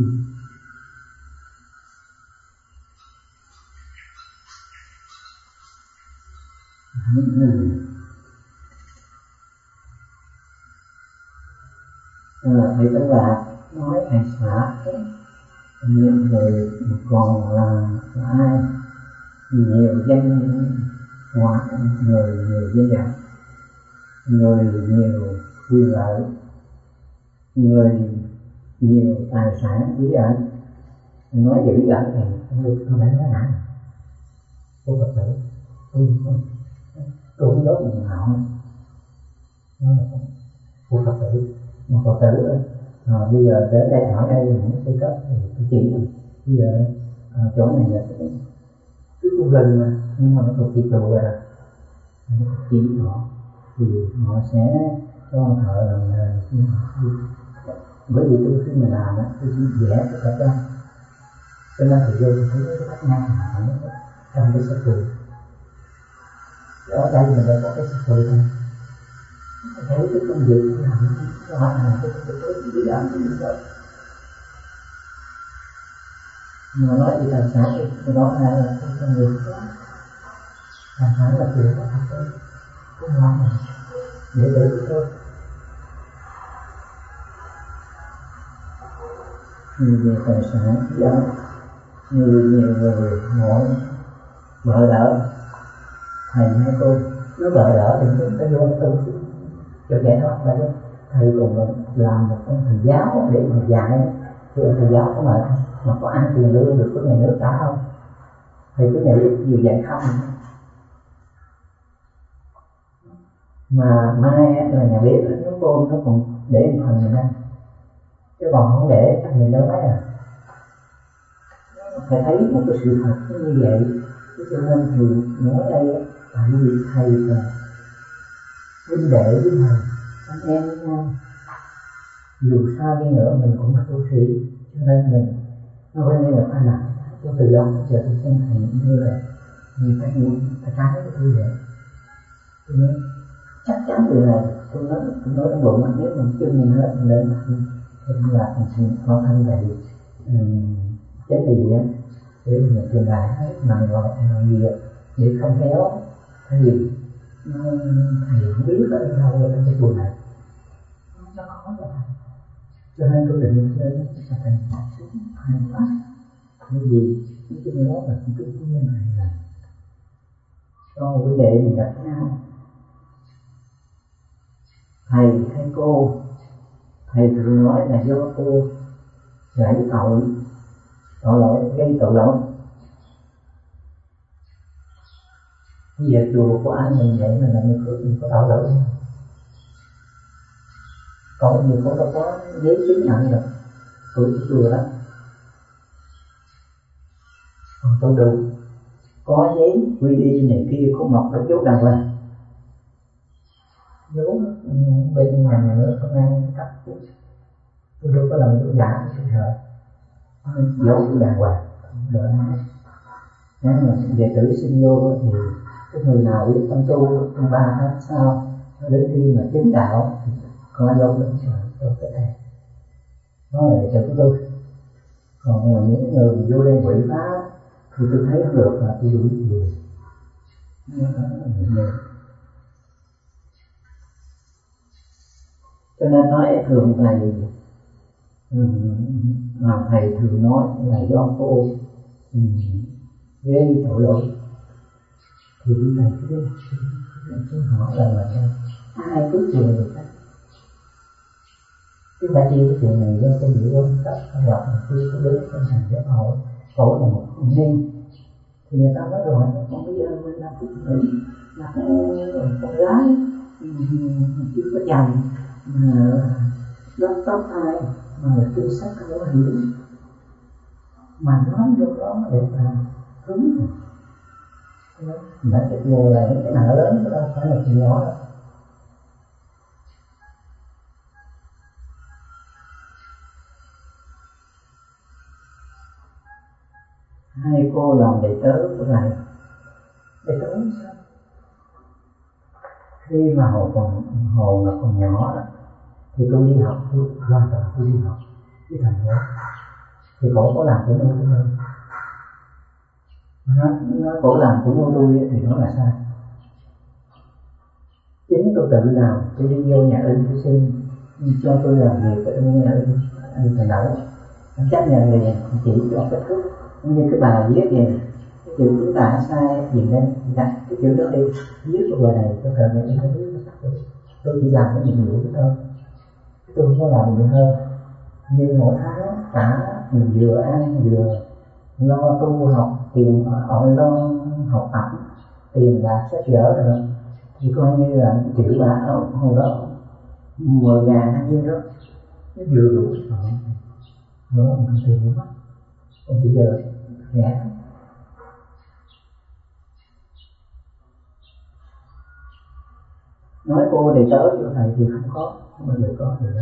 là thầy Tấn Lạc nói thầy xả những người còn là, là ai nhiều danh hóa người nhiều danh vọng người nhiều quyền lợi người nhiều tài sản bí ẩn nói về bí ẩn thì không được không đánh nói nặng của Phật tử tôi không tôi không đốt mình nào nó là của Phật tử một Phật tử à, bây giờ tới đây ở đây là những cái cấp tôi chỉ bây giờ à, chỗ này là cái cái khu rừng mà nhưng mà nó thuộc chỉ trụ rồi nó chỉ họ thì họ sẽ cho thợ làm nghề bởi vì tôi khi mình làm á tôi chỉ vẽ cái cách đó cho nên thì vô tôi thấy cái cách năng mà trong cái sách vở ở đây mình đã có cái sách vở thôi thấy cái công việc của làm nó hoàn thành cái công việc của dự án của mình rồi mà nói về tài sản thì đó là cái công việc đó tài sản là chuyện của thật thôi cũng ngon này để tự thôi như về tài sản do như nhiều người ngồi vợ đỡ thầy hai cô nó vợ đỡ thì chúng ta vô tu cho trẻ nó vậy thầy cùng làm một ông thầy giáo để mà dạy thì ông thầy giáo có mệt mà có ăn tiền lương được của nhà nước cả không thầy cứ nghĩ nhiều dạy không mà mai là nhà bếp nó cô nó còn để một phần người ăn chứ còn không để chắc người đâu mấy à phải thấy một cái sự thật như vậy cho nên thì nói đây tại vì thầy là huynh đệ với thầy anh em với nhau dù sao đi nữa mình cũng là tu sĩ, cho nên mình nó bên đây là phải làm. Tôi từ lâu giờ tôi xem thầy như là người ta như ta trái của tôi vậy. Tôi nói chắc chắn điều này, tôi nói tôi nói trong bụng nếu mình chưa mình hết mình lên thì là thành sinh khó khăn tại chết thì gì á để mình truyền lại hết nằm gọi làm gì để không kéo cái gì nó thầy không biết ở đâu ở trong cái chùa này nó khó là cho nên tôi định lên là thành xuống hai phát cái gì cái cái đó là cái cái cái này là cho một vấn đề mình gặp nhau thầy hay cô. Thầy thường nói là do cô gãy tội tội lỗi gây tội lỗi. Bây giờ chùa của anh mình vậy mình làm được mình có tội lỗi không? Còn nhiều cô đâu có giấy chứng nhận được tuổi chùa đó. Còn tôi đủ có giấy quy y này kia có mọc có dấu đàng hoàng. Dấu bên nhà nhà nước công an cấp tôi đâu có làm dấu giả tôi sợ dấu đàng hoàng rồi nếu mà đệ tử xin vô thì cái người nào biết tâm tu trong ba tháng sau đến khi mà chứng đạo thì có dấu đến rồi tôi cái này nó là đệ tử của tôi. Còn là những người vô đây quỷ phá thì tôi thấy không được là tôi đủ gì cho nên nói thường thầy mà thầy thường nói là do cô gây tội lỗi thì thầy cứ cứ hỏi là là ai cứ chừa người ta chứ phải chi cái chuyện này do tôi bị ôm tập không lọc mà tôi có đứa trong thành giáo hội cổ là một ni thì người ta nói rồi con bây giờ mình là phụ nữ là con gái chưa có chồng mà đắp tóc ai mà là tư sắc không có hiểu mà nói vô đó để mà hứng đã cái nghề là cái nợ lớn chứ đâu phải là chuyện nhỏ đâu. Hai cô làm đệ tớ của thầy. Đệ tớ sao? Khi mà hồi còn hồi mà còn nhỏ đó, thì tôi đi học, tôi hoàn toàn tôi đi học với thầy đó. Thì cổ có làm của tôi thôi. Nó, nó cổ làm của tôi thì nó là sai. Chính tôi tự làm, tôi đi vô nhà in tôi xin cho tôi làm việc ở nhà in anh thầy đậu. Anh chấp nhận liền, chỉ cho kết thúc như cái bài viết này cái chữ chúng ta sai gì đây đặt cái chữ đó đi viết vào bài này cho thầy này không biết tôi chỉ làm cái nhiệm vụ đó thôi tôi không có làm gì hơn nhưng mỗi tháng cả mình vừa ăn vừa lo tu học tiền họ lo học tập tiền bạc sách vở rồi thì coi như là triệu bạc đó hồi đó mười ngàn hay nhiêu đó nó vừa đủ rồi nữa mình tiền cũng mất còn bây giờ rẻ nói cô đệ tớ cho thầy thì không có không bao giờ có điều đó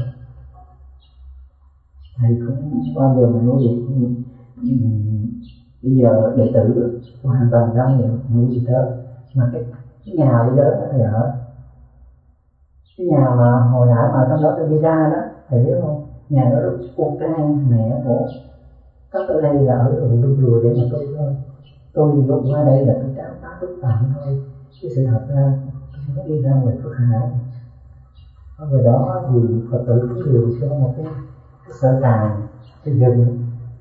thầy cũng bao giờ mình nuôi việc bây giờ đệ tử hoàn toàn ra nhiều nuôi gì tớ mà cái, cái nhà bây giờ đó thầy ở cái nhà mà hồi nãy mà trong đó tôi đi ra đó thầy biết không nhà đó cô Trang mẹ của các ở đây là ở ở bên chùa để mà tôi thôi tôi lúc qua đây là tôi trao tá túc tạm thôi chứ sự thật ra tôi mới đi ra ngoài Phước Hải ở ngoài đó thì Phật tử cũng điều cho một cái, cái sở đàn cái rừng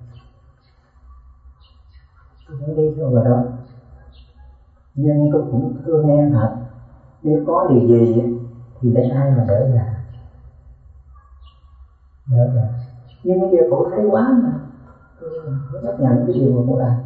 tôi mới đi ra ngoài đó nhưng tôi cũng thương em thật nếu có điều gì thì để ai mà đỡ làm đỡ làm nhưng bây giờ cổ thấy quá mà tôi chấp nhận cái điều mà cô làm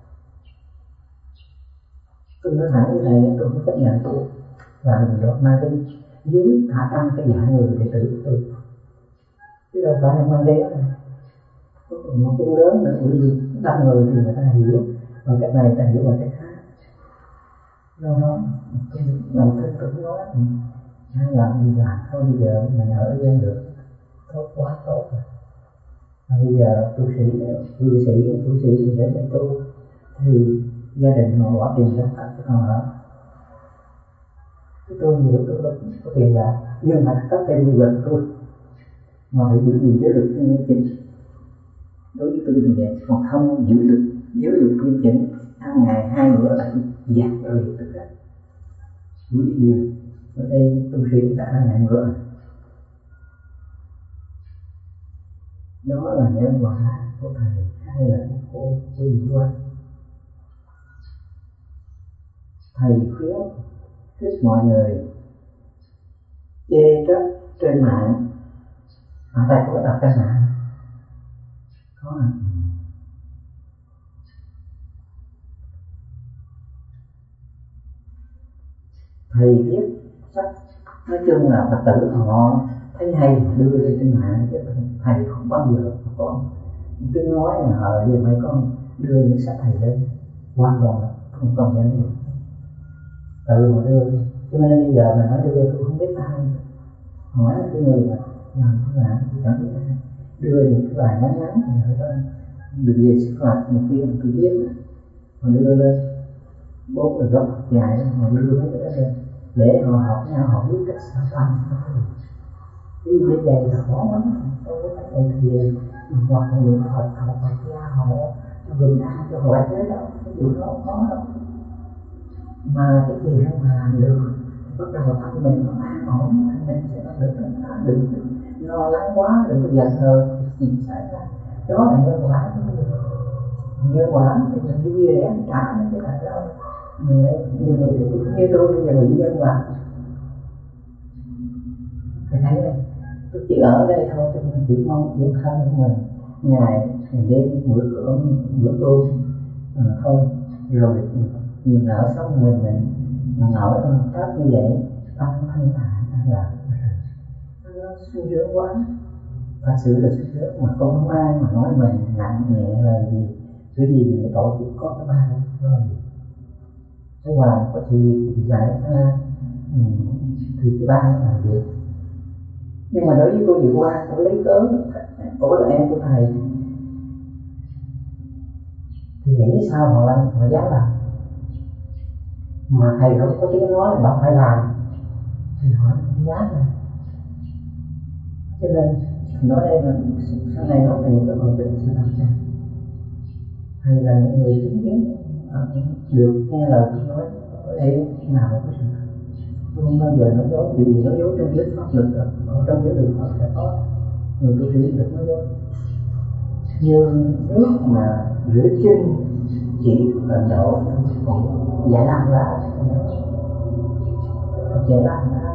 tôi nói thẳng như này tôi không chấp nhận tôi làm điều đó mang đi dưới thả trăm cái dạng người đệ tử của tôi chứ đâu phải là mang đéo này một cái lớn là bởi vì đông người thì người ta hiểu bằng cách này người ta hiểu bằng cách khác do đó tôi đầu tiên tôi cũng nói hay làm gì làm thôi bây giờ mình ở yên được tốt quá tốt rồi. À, bây giờ tu sĩ cư sĩ tu sĩ đến đây tu thì gia đình họ bỏ tiền ra tặng cho con ở. Tôi nhiều tôi đâu có tiền bạc nhưng mà các thêm như gần tôi mà phải giữ gìn giới luật nghiêm chỉnh. Đối với tôi như vậy, còn không giữ được giới luật nghiêm chỉnh, ăn ngày hai bữa lại giặt ra liền tất cả. Cứ đi điều ở đây tu sĩ đã ăn ngày bữa. Đó là nhân quả của thầy hay là của cô Quy Quan. Thầy khuyến khích mọi người chê trách trên mạng. Ở đây có đặt trên mạng có à? Thầy viết sách nói chung là Phật tử họ thấy hay họ đưa lên trên mạng, chứ thầy không bao giờ có tiếng nói mà họ giờ mấy con đưa những sách thầy lên, hoàn toàn là không còn nhận được, tự họ đưa. Cho nên bây giờ mà nói đưa tôi không biết ai, hỏi là cái người mà làm cái mạng tôi chẳng biết ai, đưa những cái bài ngắn ngắn ở trong được về sinh hoạt một kia tôi viết họ đưa lên bốn là gốc dài họ đưa mấy cái đó lên để họ học nhau, họ biết cách sao tâm. Cái gì để dạy là khó lắm, tôi có phải ôn thiền hoặc là niệm Phật học Phật gia họ cho người ta cho họ thế đâu, cái gì đó khó đâu. Mà cái gì không làm được thì bắt đầu tâm mình nó an ổn, mình sẽ có được đừng lo lắng quá, đừng có giận hờn gì xảy ra. Đó là nhân quả của mình. Nhân quả thì mình vui vẻ trả nó cái là đâu. Như này như tôi bây giờ bị nhân quả. Thầy thấy đây, tôi chỉ ở đây thôi, tôi chỉ mong yên thân của mình ngày đêm bữa cơm bữa cơm à, thôi rồi mình ở sống mình mình mình ở trong pháp như vậy tâm thanh thản an lạc nó sung sướng quá, thật sự là sung sướng. Mà con không ai mà nói mình nặng nhẹ là gì, cái gì mình tội chỉ có cái ba rồi cái ngoài có sự việc giải ra ừ, thì cái ba là gì. Nhưng mà đối với cô Diệu Hoa, cô lấy cớ cô là em của thầy thì nghĩ sao họ làm, họ dám làm. Mà thầy không có tiếng nói là phải làm thì họ không dám làm. Cho nên nói đây là sau này nói về những cái phần tình sự thật ra thầy là những người chứng kiến được nghe lời tôi nói ở đây khi nào có sự thật. Tôi không bao giờ nói dối, vì nói dối trong giới pháp luật rồi, ở trong giới luật Phật sẽ có người tu sĩ được nói dối. Như nước mà rửa chân chỉ cần đổ giải lan ra, giải lan ra.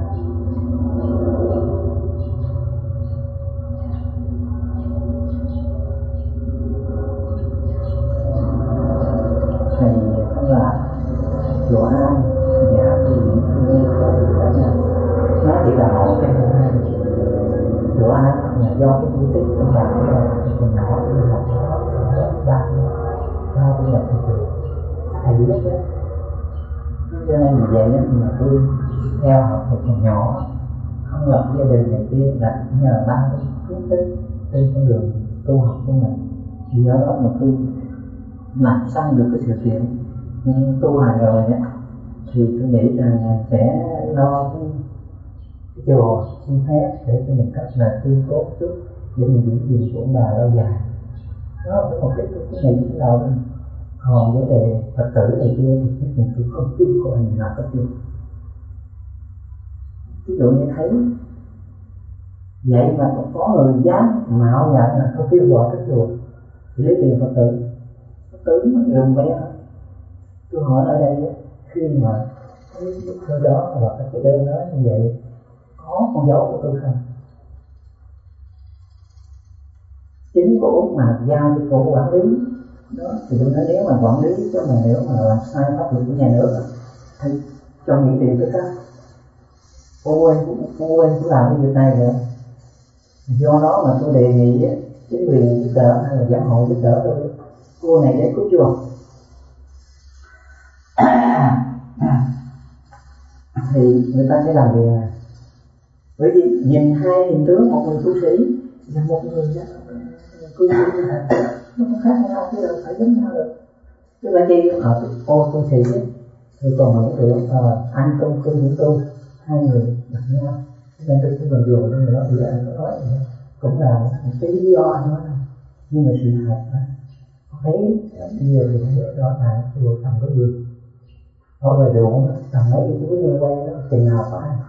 Thầy thân là chùa An và tu viện Thiên Cả nhà nó chỉ là một cái thứ hai. Chùa An là do cái di tích trong làng của mình còn nhỏ thì học đó ba ba cũng là thị trường thầy biết đấy. Cho nên vì vậy thì mà tôi theo học một phần nhỏ, không lập gia đình này kia là nhờ ba cái khuyến tích trên con đường tu học của mình. Thì do đó mà tôi làm xong được cái sự kiện tu hành rồi nhé, thì tôi nghĩ rằng sẽ lo cái, cái chùa xin phép để cho mình cách là tuyên cố chút để mình giữ gìn của ông bà lâu dài. Đó là cái mục đích tôi nghĩ lúc đầu thôi. Còn vấn đề Phật tử này kia thì nhất định tôi không tin của anh làm cái chuyện. Ví dụ như thấy vậy mà cũng có người dám mạo nhận là không kêu gọi cái chùa thì lấy tiền Phật tử, Phật tử mà rùng bé. Tôi hỏi ở đây khi mà cái thơ đó hoặc cái đơn đó như vậy có con dấu của tôi không? Chính cổ mà giao cho cổ quản lý đó thì tôi nói nếu mà quản lý chứ mà nếu mà làm sai pháp luật của nhà nước thì cho miễn tiền tôi các cô quên cô quên cũng làm cái việc này rồi. Do đó mà tôi đề nghị chính quyền giúp đỡ hay là giám hộ giúp đỡ tôi cô này để cứu chùa. Thì người ta sẽ làm việc này, bởi vì nhìn hai hình tướng một người tu sĩ là một người đó cư xử như thế nó không khác nhau, chứ đâu phải giống nhau được. Tức là đi ở ô tu sĩ ấy, thì còn mấy người uh, anh tu tu cũng tu, hai người gặp nhau nên tôi cũng bình thường nên đó thì anh có nói cũng là một cái lý do anh nói đâu, nhưng mà sự thật đó thấy nhiều thì thấy rõ ràng vừa trồng cái vườn ở ngoài ruộng trồng mấy cái chuối liên quan đó chừng nào có ăn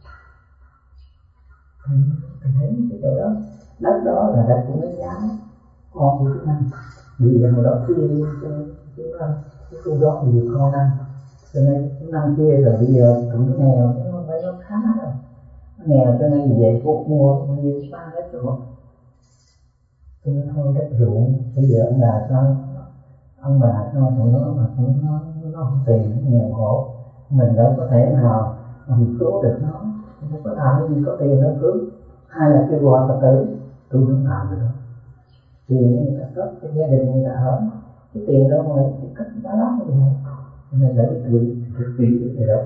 thì mình thấy cái chỗ đó đất đó là đất của mấy giáo con của chúng anh vì vậy hồi đó chia cho chúng anh cái khu đó thì con ăn cho nên chúng anh chia rồi bây giờ cũng nghèo chứ không phải nó khá đâu, nó nghèo cho nên vì vậy cô mua bao nhiêu ba hết rồi tôi nói thôi đất ruộng bây giờ ông bà cho ông bà cho tụi nó mà tụi nó nó không tiền nó nghèo khổ mình đâu có thể nào mình cứu được nó, mình không có làm cái gì có tiền nó cứu, hay là kêu gọi Phật tử tôi không làm được đâu, tiền người ta cấp cho gia đình người ta ở cái tiền đâu mà cái cách bá lắm như này nên là cái tuổi thực kỹ cái đó.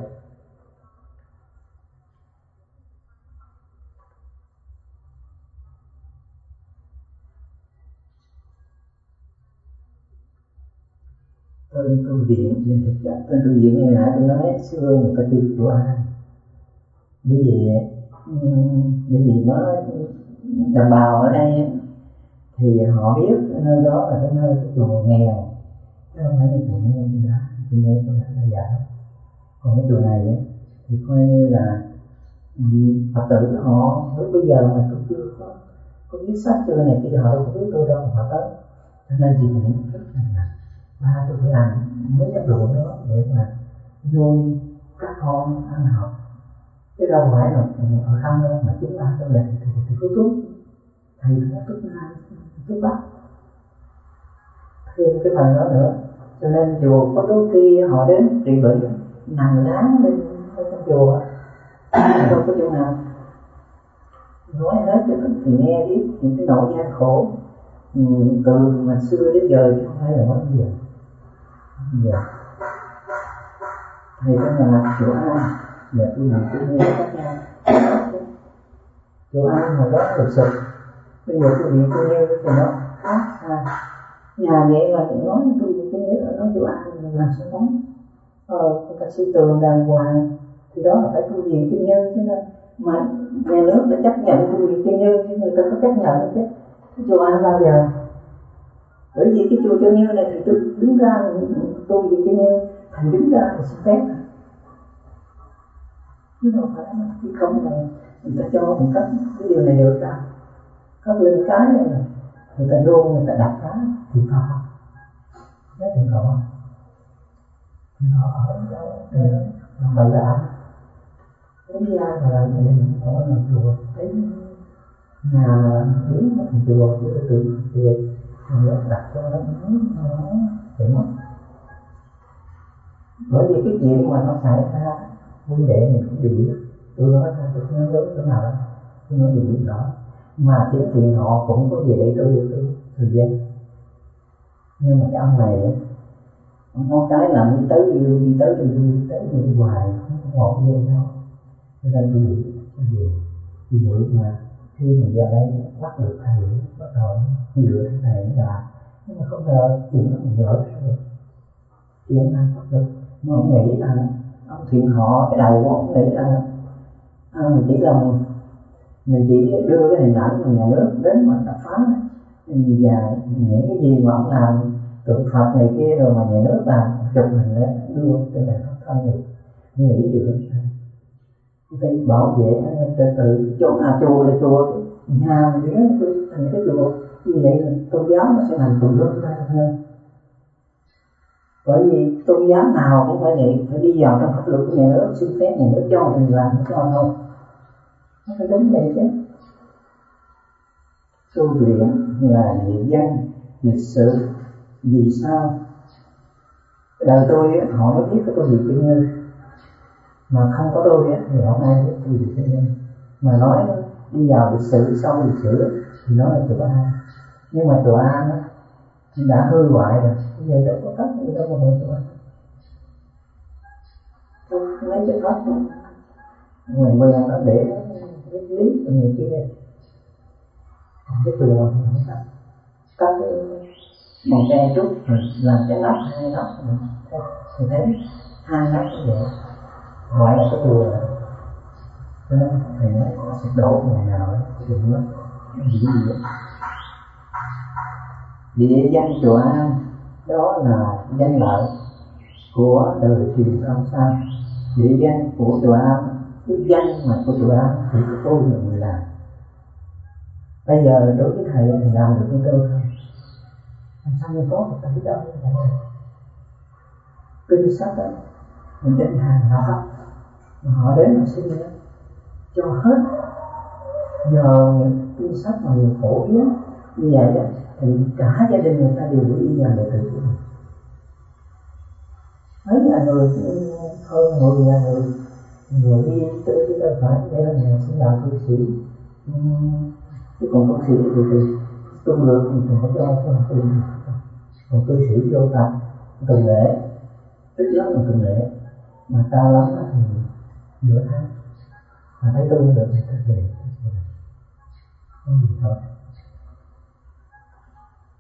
Tên tu viện trên thực chất tên tu viện như nãy tôi nói xưa người ta kêu chùa An, bởi vì bởi vì nó đồng bào ở đây thì họ biết cái nơi đó là cái nơi cái chùa nghèo chứ không phải cái chùa nghe như đó, chùa nghe có lẽ là giả lắm. Còn cái chùa này ấy, thì coi như là Phật tử họ lúc bây giờ mà tôi chưa có có viết sách chưa này kia họ đâu có biết tôi đâu mà họ tới, cho nên chị nghĩ rất là nặng. Ba tôi phải làm mấy cái ruộng đó để mà nuôi các con ăn học, chứ đâu phải là ở không đâu mà chính ba tôi là thì thì có thuốc thầy có thuốc nam thuốc bắc thêm cái phần đó nữa, cho nên chùa có đôi khi họ đến trị bệnh nằm láng lên trong chùa đâu có chỗ nào nói hết cho thì nghe biết những cái nỗi gian khổ từ mà xưa đến giờ chứ không phải là nói bây giờ. Bây giờ thầy đang là chỗ An và tôi làm cái nghe khác nhau. Chỗ An hồi đó thực sự bây giờ tôi bị tôi nghe thì nó khác xa nhà vậy mà nói tôi tôi nhớ nói chỗ An làm sao đó ờ người ta xây tường đàng hoàng thì đó là phải tu viện chân nhân chứ nên mà nhà nước đã chấp nhận tu viện chân nhân chứ người ta có chấp nhận chứ chùa An bao giờ, bởi vì cái chùa chân nhân này thì tôi đứng ra tu viện chân nhân thầy đứng ra thì xin phép chứ đâu phải là chứ không là người ta cho mình cấp cái điều này được ra có những cái này là người ta đôn người ta đặt cái thì có cái thì có thì họ ở đâu làm bậy bạ lý ra là làm gì họ làm chùa đến nhà biến mất chùa chứ tự về người đặt cho nó nó để mất, bởi vì cái chuyện mà nó xảy ra huynh đệ mình cũng đều biết, tôi nói ra tôi không nói chỗ nào đâu, tôi nói đều biết rõ mà chính tiền họ cũng có gì để tôi tôi thời gian, nhưng mà cái ông này ông có cái là đi tới đi lui đi tới đi lui đi tới đi hoài không ngọt như nhau, cho nên tôi nghĩ cái gì vì vậy mà khi mà vào đây bắt được thầy bắt đầu dựa cái thầy nó là nhưng mà không ngờ chuyện nó gỡ ra được chuyện ăn bắt được mà ông nghĩ rằng ông thiện họ cái đầu của ông nghĩ rằng à, mình chỉ là mình chỉ đưa cái hình ảnh của nhà nước đến mà đập phá và những cái gì mà ông làm tượng Phật này kia rồi mà nhà nước làm chụp hình lên đưa trên đài phát thanh này nghĩ điều đó sai, thì bảo vệ an ninh trật tự chỗ à chùa là chùa nhà mình biến thành cái chùa như vậy là tôn giáo nó sẽ thành tùm lum ra hơn, bởi vì tôn giáo nào cũng phải vậy phải đi vào trong pháp luật của nhà nước xin phép nhà nước cho mình làm cho thôi nó phải đúng vậy chứ. Tu luyện là địa danh lịch sử vì sao đời tôi họ mới biết cái tôi gì chân nhân mà không có tôi thì không ai biết tôi gì chân nhân mà nói đi vào lịch sử sau lịch sử thì nó là chùa An, nhưng mà chùa An đã hư hoại rồi bây giờ đâu có cách gì đâu mà một chùa mấy cái pháp ngoài quen nó để viết lý của người kia cái chùa thì không cắt, cắt cái một tre trúc rồi làm cái nắp hai nắp thì thấy hai nắp như vậy gọi là cái chùa rồi. Cho nên thầy nói nó sẽ đổ ngày nào đấy đừng nó gì gì vậy. Địa danh chùa Am đó là danh lợi của đời truyền ông sao. Địa danh của chùa Am, cái danh mà của chùa Am thì tôi là người làm. Bây giờ đối với thầy thì làm được với tôi không? Làm sao mới có một cái đó như vậy? Kinh sách đó mình định hàng họ mà họ đến mà xin nữa cho hết. Nhờ những kinh sách mà người phổ biến như vậy đó, thì cả gia đình người ta đều đi nhà đệ tử của mình. Mấy nhà người hơn mười nhà người người đi tới chứ đâu phải đây là nhà sinh là tu sĩ. Chứ còn tu sĩ thì thì tu được thì phải cho không tu. Còn tu sĩ vô tập tuần lễ, ít lắm là tuần lễ, mà cao lắm thì nửa tháng. Mà thấy tu được thì ta về. Không gì thôi.